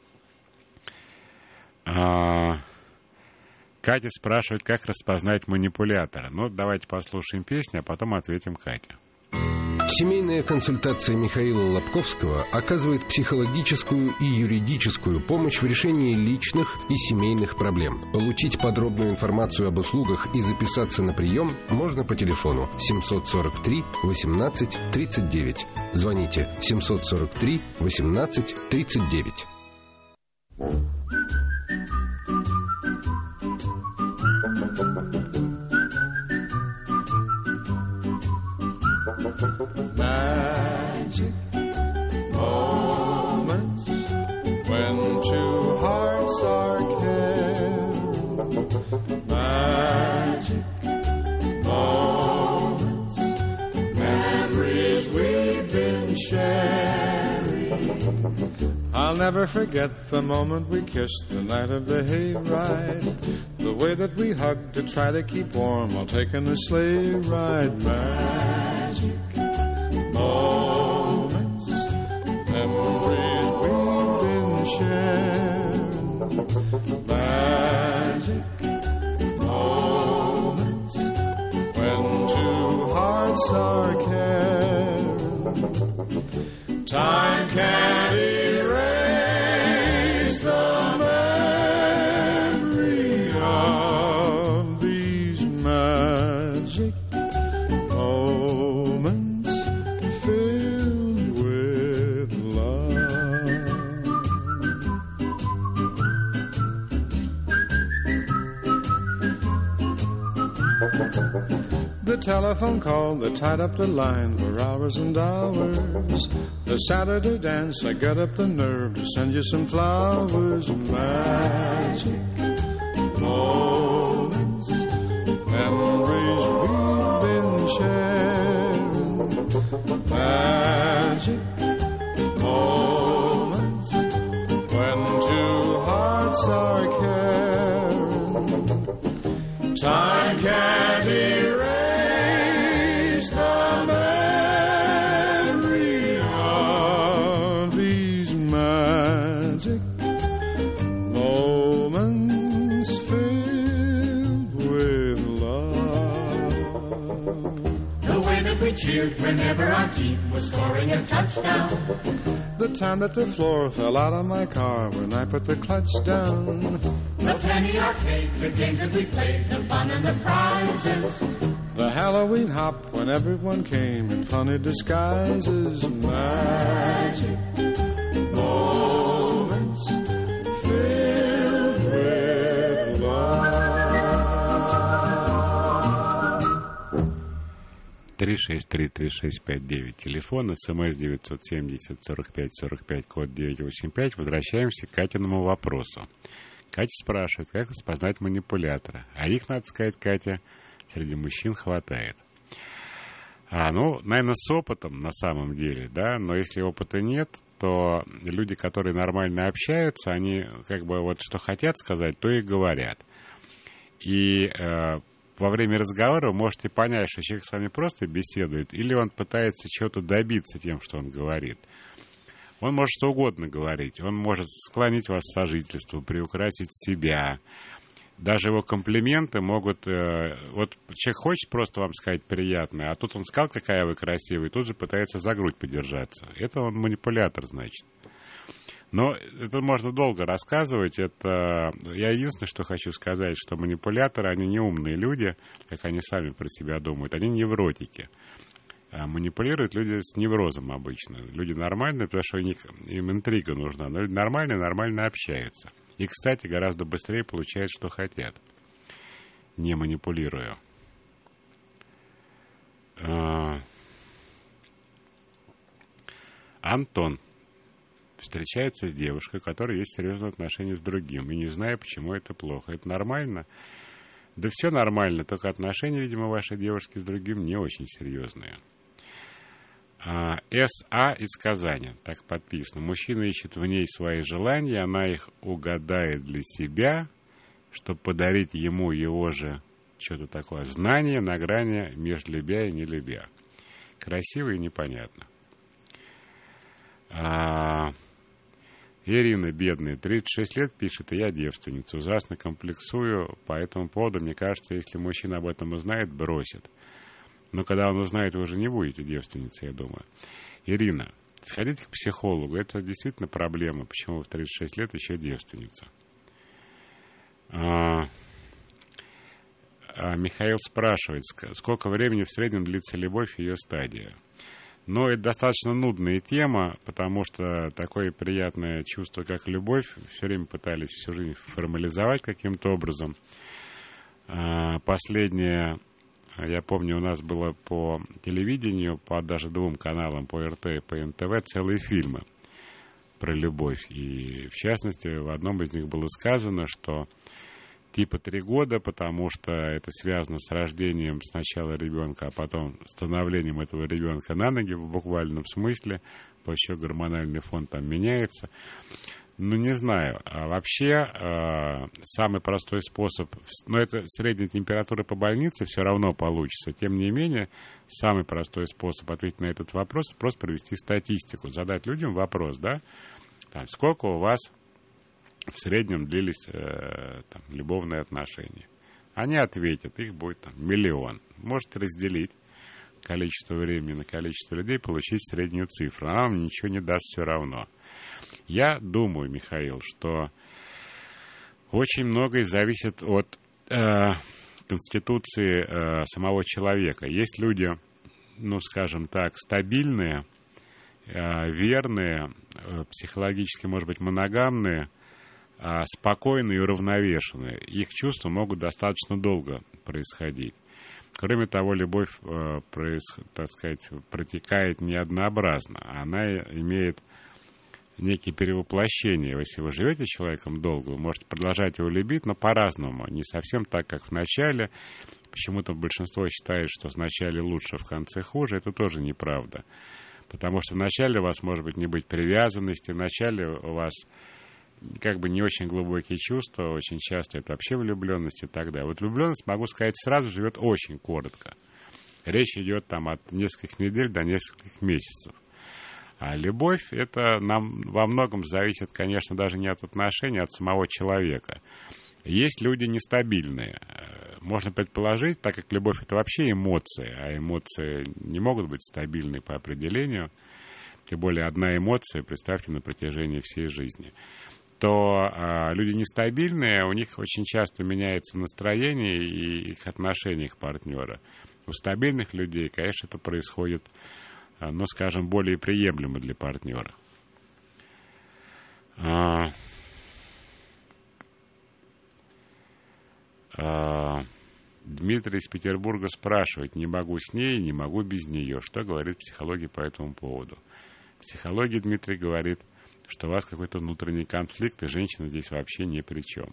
Катя спрашивает, как распознать манипулятора. Ну, давайте послушаем песню, а потом ответим Кате. Семейная консультация Михаила Лобковского оказывает психологическую и юридическую помощь в решении личных и семейных проблем. Получить подробную информацию об услугах и записаться на прием можно по телефону 743 18 39. Звоните 743 18 39. Magic moments when two hearts are caring. Magic moments, memories we've been sharing. I'll never forget the moment we kissed the night of the hayride. The way that we hugged to try to keep warm while taking a sleigh ride. Magic moments, memories we've been sharing. Magic moments when two hearts are caring. Time can't erase the memory of these magic moments filled with love. The telephone call that tied up the line for hours and hours. The Saturday dance, I got up the nerve to send you some flowers. Magic moments, memories we've been sharing. Magic moments when two hearts are caring. Time can't erase the memory of these magic moments filled with love. The way that we cheered whenever our team was scoring a touchdown. The time that the floor fell out of my car when I put the clutch down. The penny arcade, the games that we played, the fun and the prizes. The Halloween hop when everyone came in funny disguises. Magic moments filled with love. 363-3659, телефон, СМС 970-45-45, код 985. Возвращаемся к Катиному вопросу. Катя спрашивает, как распознать манипулятора. А их, надо сказать, Катя, среди мужчин хватает. Наверное, с опытом на самом деле, да, но если опыта нет, то люди, которые нормально общаются, они как бы вот что хотят сказать, то и говорят. И во время разговора вы можете понять, что человек с вами просто беседует, или он пытается чего-то добиться тем, что он говорит. Он может что угодно говорить, он может склонить вас к сожительству, приукрасить себя. Даже его комплименты могут... Вот человек хочет просто вам сказать приятное, а тут он сказал, какая вы красивая, и тут же пытается за грудь подержаться. Это он манипулятор, значит. Но это можно долго рассказывать. Я единственное, что хочу сказать, что манипуляторы, они не умные люди, как они сами про себя думают, они невротики. Манипулируют люди с неврозом обычно. Люди нормальные, потому что им интрига нужна. Но люди нормально общаются. И, кстати, гораздо быстрее получают, что хотят, не манипулируя. Антон встречается с девушкой, у которой есть серьезные отношения с другим, и не знаю, почему это плохо. Это нормально? Да все нормально, только отношения, видимо, вашей девушки с другим не очень серьезные. С.А. из Казани, так подписано. Мужчина ищет в ней свои желания, она их угадает для себя, чтобы подарить ему его же что-то такое знание на грани между любя и не любя. Красиво и непонятно. Ирина, бедная, 36 лет пишет, и я девственница. Ужасно комплексую по этому поводу. Мне кажется, если мужчина об этом узнает, бросит. Но когда он узнает, вы уже не будете девственницей, я думаю. Ирина, сходите к психологу. Это действительно проблема. Почему вы в 36 лет еще девственница? Михаил спрашивает, сколько времени в среднем длится любовь и ее стадия? Но это достаточно нудная тема, потому что такое приятное чувство, как любовь, все время пытались всю жизнь формализовать каким-то образом. Последнее, я помню, у нас было по телевидению, по даже 2 каналам, по РТ и по НТВ, целые фильмы про любовь. И, в частности, в одном из них было сказано, что типа 3 года, потому что это связано с рождением сначала ребенка, а потом становлением этого ребенка на ноги в буквальном смысле, потому что гормональный фон там меняется. Ну, не знаю. А вообще, самый простой способ, но это средняя температура по больнице все равно получится. Тем не менее, самый простой способ ответить на этот вопрос, просто провести статистику, задать людям вопрос, да, там, сколько у вас в среднем длились любовные отношения. Они ответят, их будет 1 миллион. Можете разделить количество времени на количество людей, получить среднюю цифру. Она вам ничего не даст все равно. Я думаю, Михаил, что очень многое зависит от конституции самого человека. Есть люди, ну, скажем так, стабильные, верные, психологически, может быть, моногамные, спокойные и уравновешенные. Их чувства могут достаточно долго происходить. Кроме того, любовь, так сказать, протекает неоднообразно. Она имеет некие перевоплощения. Если вы живете с человеком долго, вы можете продолжать его любить, но по-разному. Не совсем так, как в начале. Почему-то большинство считает, что в начале лучше, в конце хуже. Это тоже неправда. Потому что в начале у вас может быть не быть привязанности, в начале у вас как бы не очень глубокие чувства, очень часто это вообще влюбленность и так далее. Вот влюбленность, могу сказать, сразу живет очень коротко. Речь идет там от нескольких недель до нескольких месяцев. А любовь, это нам во многом зависит, конечно, даже не от отношений, а от самого человека. Есть люди нестабильные. Можно предположить, так как любовь — это вообще эмоции, а эмоции не могут быть стабильны по определению, тем более одна эмоция, представьте, на протяжении всей жизни, то люди нестабильные, у них очень часто меняется настроение и их отношение к партнеру. У стабильных людей, конечно, это происходит, ну, скажем, более приемлемо для партнера. Дмитрий из Петербурга спрашивает, не могу с ней, не могу без нее. Что говорит психология по этому поводу? Психология, Дмитрий, говорит, что у вас какой-то внутренний конфликт, и женщина здесь вообще ни при чем.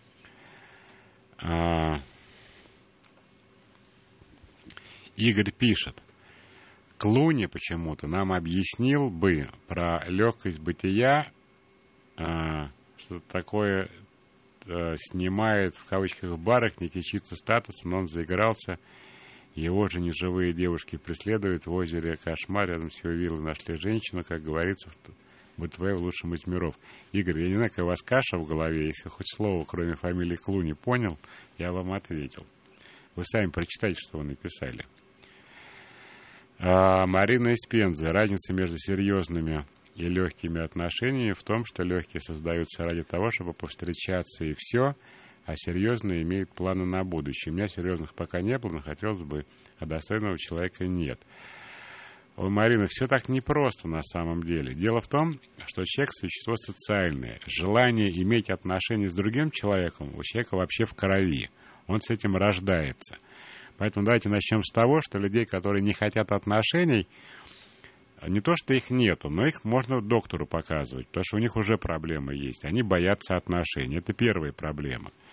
Игорь пишет, Клуни почему-то нам объяснил бы про легкость бытия, что такое снимает, в кавычках, в барах, не кичится статусом, но он заигрался, его же неживые девушки преследуют в озере Кошмар, рядом с его виллой нашли женщину, как говорится, бытовая в лучшем из миров. Игорь, я не знаю, какая у вас каша в голове, если хоть слово, кроме фамилии Клуни, понял, я вам ответил. Вы сами прочитайте, что вы написали. Марина из Пензы. Разница между серьезными и легкими отношениями в том, что легкие создаются ради того, чтобы повстречаться и все, а серьезные имеют планы на будущее. У меня серьезных пока не было, но хотелось бы, а достойного человека нет. Ой, Марина, все так непросто на самом деле. Дело в том, что человек — существо социальное. Желание иметь отношения с другим человеком у человека вообще в крови. Он с этим рождается. Поэтому давайте начнем с того, что людей, которые не хотят отношений, не то что их нету, но их можно доктору показывать, потому что у них уже проблемы есть. Они боятся отношений. Это первая проблема.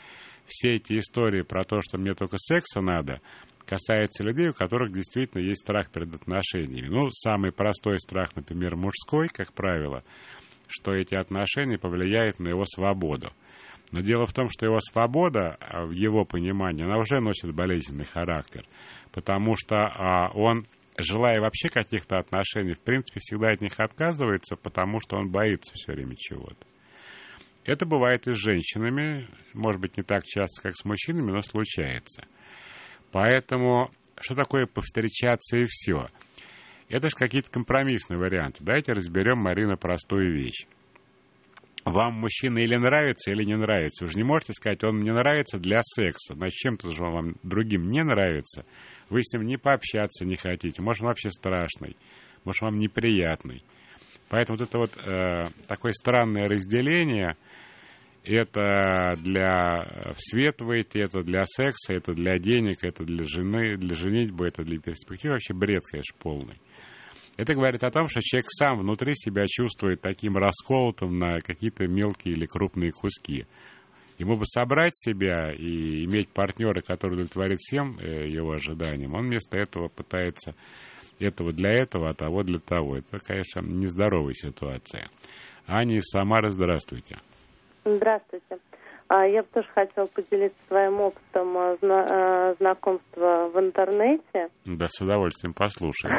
все эти истории про то, что мне только секса надо, касаются людей, у которых действительно есть страх перед отношениями. Ну, самый простой страх, например, мужской, как правило, что эти отношения повлияют на его свободу. Но дело в том, что его свобода, в его понимании, она уже носит болезненный характер, потому что он, желая вообще каких-то отношений, в принципе, всегда от них отказывается, потому что он боится все время чего-то. Это бывает и с женщинами, может быть, не так часто, как с мужчинами, но случается. Поэтому, что такое повстречаться и все? Это же какие-то компромиссные варианты. Давайте разберем, Марина, простую вещь. Вам мужчина или нравится, или не нравится. Вы же не можете сказать, он мне нравится для секса. Значит, чем-то же он вам другим не нравится. Вы с ним не пообщаться не хотите. Может, он вообще страшный. Может, вам неприятный. Поэтому вот это вот такое странное разделение, это в свет выйти, это для секса, это для денег, это для жены, для женитьбы, это для перспективы. Вообще бред, конечно, полный. Это говорит о том, что человек сам внутри себя чувствует таким расколотым на какие-то мелкие или крупные куски. Ему бы собрать себя и иметь партнера, который удовлетворит всем его ожиданиям. Он вместо этого пытается этого для этого, а того для того. Это, конечно, нездоровая ситуация. Аня из Самары, здравствуйте. Здравствуйте. Я бы тоже хотела поделиться своим опытом знакомства в интернете. Да, с удовольствием послушаем.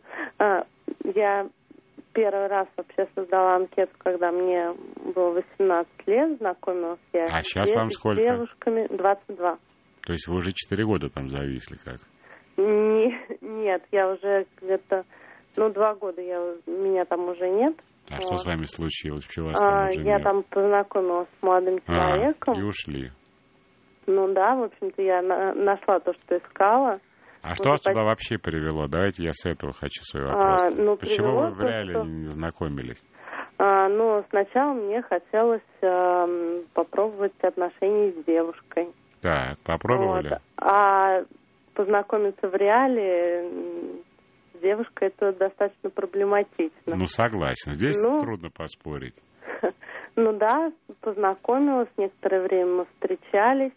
Я первый раз вообще создала анкету, когда мне было 18 лет, знакомилась я сейчас вам сколько? С девушками. 22. То есть вы уже 4 года там зависли, как? Нет, я уже где-то, 2 года меня там уже нет. А что с вами случилось? Почему вас там уже я нет? там познакомилась с молодым человеком. И ушли. Ну да, в общем-то, я нашла то, что искала. А что вас туда вообще привело? Давайте я с этого хочу свой вопрос. Почему вы в реале не знакомились? Сначала мне хотелось попробовать отношения с девушкой. Так, попробовали? Вот. А познакомиться в реале с девушкой это достаточно проблематично. Ну, согласен. Здесь трудно поспорить. Ну да, познакомилась, некоторое время мы встречались.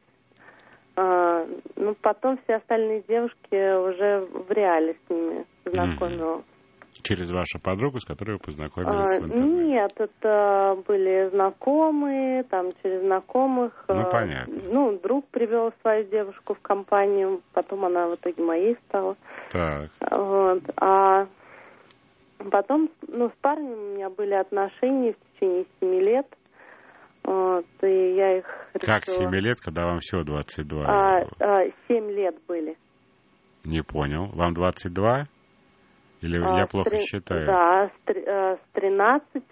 Потом все остальные девушки уже в реале с ними знакомилась. Через вашу подругу, с которой вы познакомились в интернете? Нет, это были знакомые, там через знакомых. Понятно. Друг привел свою девушку в компанию, потом она в итоге моей стала. Так. Вот. А потом, с парнем у меня были отношения в течение 7 лет. Вот, и я их решила... Как 7 лет, когда вам всего 22? 7 лет были. Не понял. Вам 22? Или я плохо считаю? Да, с 13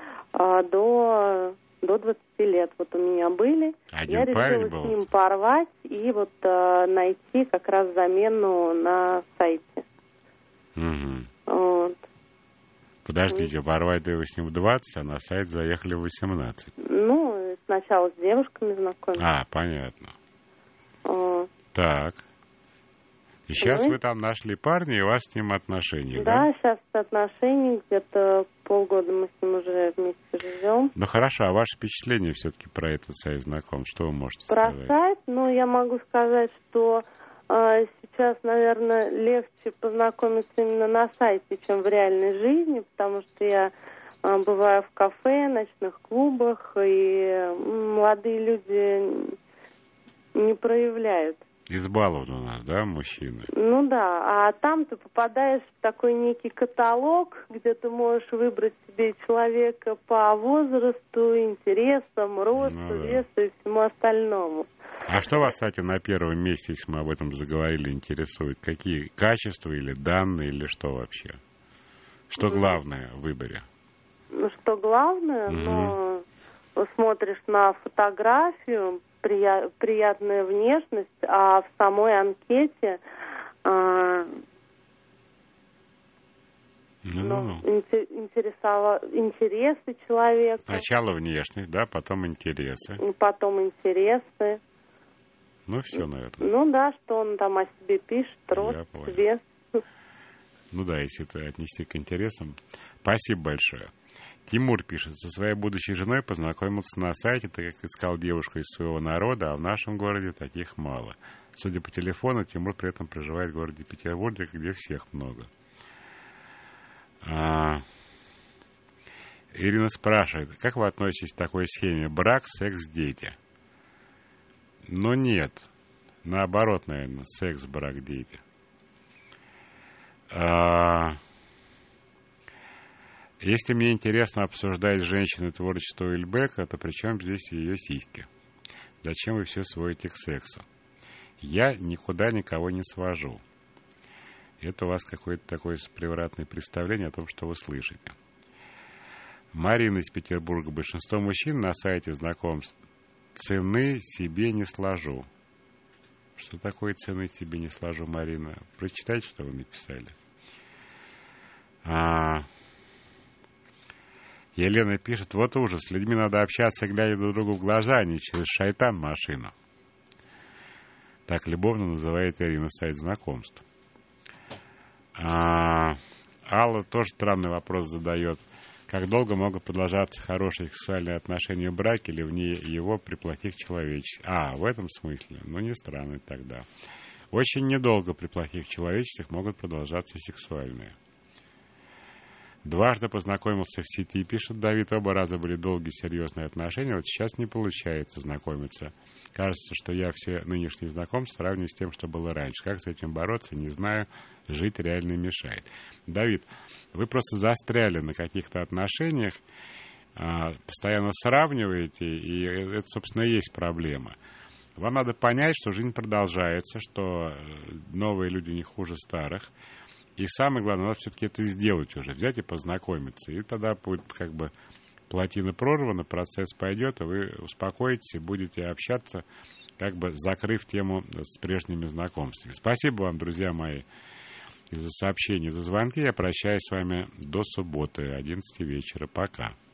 до 20 лет вот у меня были. Один парень был? Я решила с ним порвать и вот найти как раз замену на сайте. Угу. Вот. Подождите, порвать вы с ним в 20, а на сайт заехали в 18. Сначала с девушками знакомились. Понятно. Так. И сейчас вы там нашли парня, и у вас с ним отношения, да? Да, сейчас отношения, где-то полгода мы с ним уже вместе живем. Ну хорошо, а ваше впечатление все-таки про этот сайт знакомств, что вы можете сказать? Про сайт, я могу сказать, что сейчас, наверное, легче познакомиться именно на сайте, чем в реальной жизни, потому что я бываю в кафе, ночных клубах, и молодые люди не проявляют. Избалованы у нас, да, мужчины? Ну да, а там ты попадаешь в такой некий каталог, где ты можешь выбрать себе человека по возрасту, интересам, росту, весу и всему остальному. А что вас, кстати, на первом месте, если мы об этом заговорили, интересует? Какие качества или данные, или что вообще? Что главное в выборе? Что главное, смотришь на фотографию, приятная внешность, а в самой анкете интересы человека. Сначала внешность, да, потом интересы. Потом интересы. Все, наверное. Что он там о себе пишет, рост, вес. Если это отнести к интересам. Спасибо большое. Тимур пишет, со своей будущей женой познакомился на сайте, так как искал девушку из своего народа, а в нашем городе таких мало. Судя по телефону, Тимур при этом проживает в городе Петербурге, где всех много. Ирина спрашивает, как вы относитесь к такой схеме брак, секс, дети? Но нет. Наоборот, наверное, секс, брак, дети. Если мне интересно обсуждать женщины творчество Уильбека, то при чем здесь ее сиськи? Зачем вы все сводите к сексу? Я никуда никого не свожу. Это у вас какое-то такое превратное представление о том, что вы слышите. Марина из Петербурга. Большинство мужчин на сайте знакомств цены себе не сложу. Что такое цены себе не сложу, Марина? Прочитайте, что вы написали. Елена пишет, вот ужас, с людьми надо общаться, глядя друг другу в глаза, а не через шайтан машину. Так любовно называет Ирина сайт знакомств. Алла тоже странный вопрос задает. Как долго могут продолжаться хорошие сексуальные отношения в браке или вне его при плохих человеческих? В этом смысле? Ну, не странно тогда. Очень недолго при плохих человеческих могут продолжаться сексуальные. Дважды познакомился в сети, пишет Давид, оба раза были долгие серьезные отношения, вот сейчас не получается знакомиться. Кажется, что я все нынешние знакомства сравниваю с тем, что было раньше. Как с этим бороться, не знаю, жить реально мешает. Давид, вы просто застряли на каких-то отношениях, постоянно сравниваете, и это, собственно, и есть проблема. Вам надо понять, что жизнь продолжается, что новые люди не хуже старых. И самое главное, надо все-таки это сделать уже, взять и познакомиться. И тогда будет как бы плотина прорвана, процесс пойдет, и вы успокоитесь и будете общаться, как бы закрыв тему с прежними знакомствами. Спасибо вам, друзья мои, за сообщения, за звонки. Я прощаюсь с вами до субботы, 11 вечера. Пока.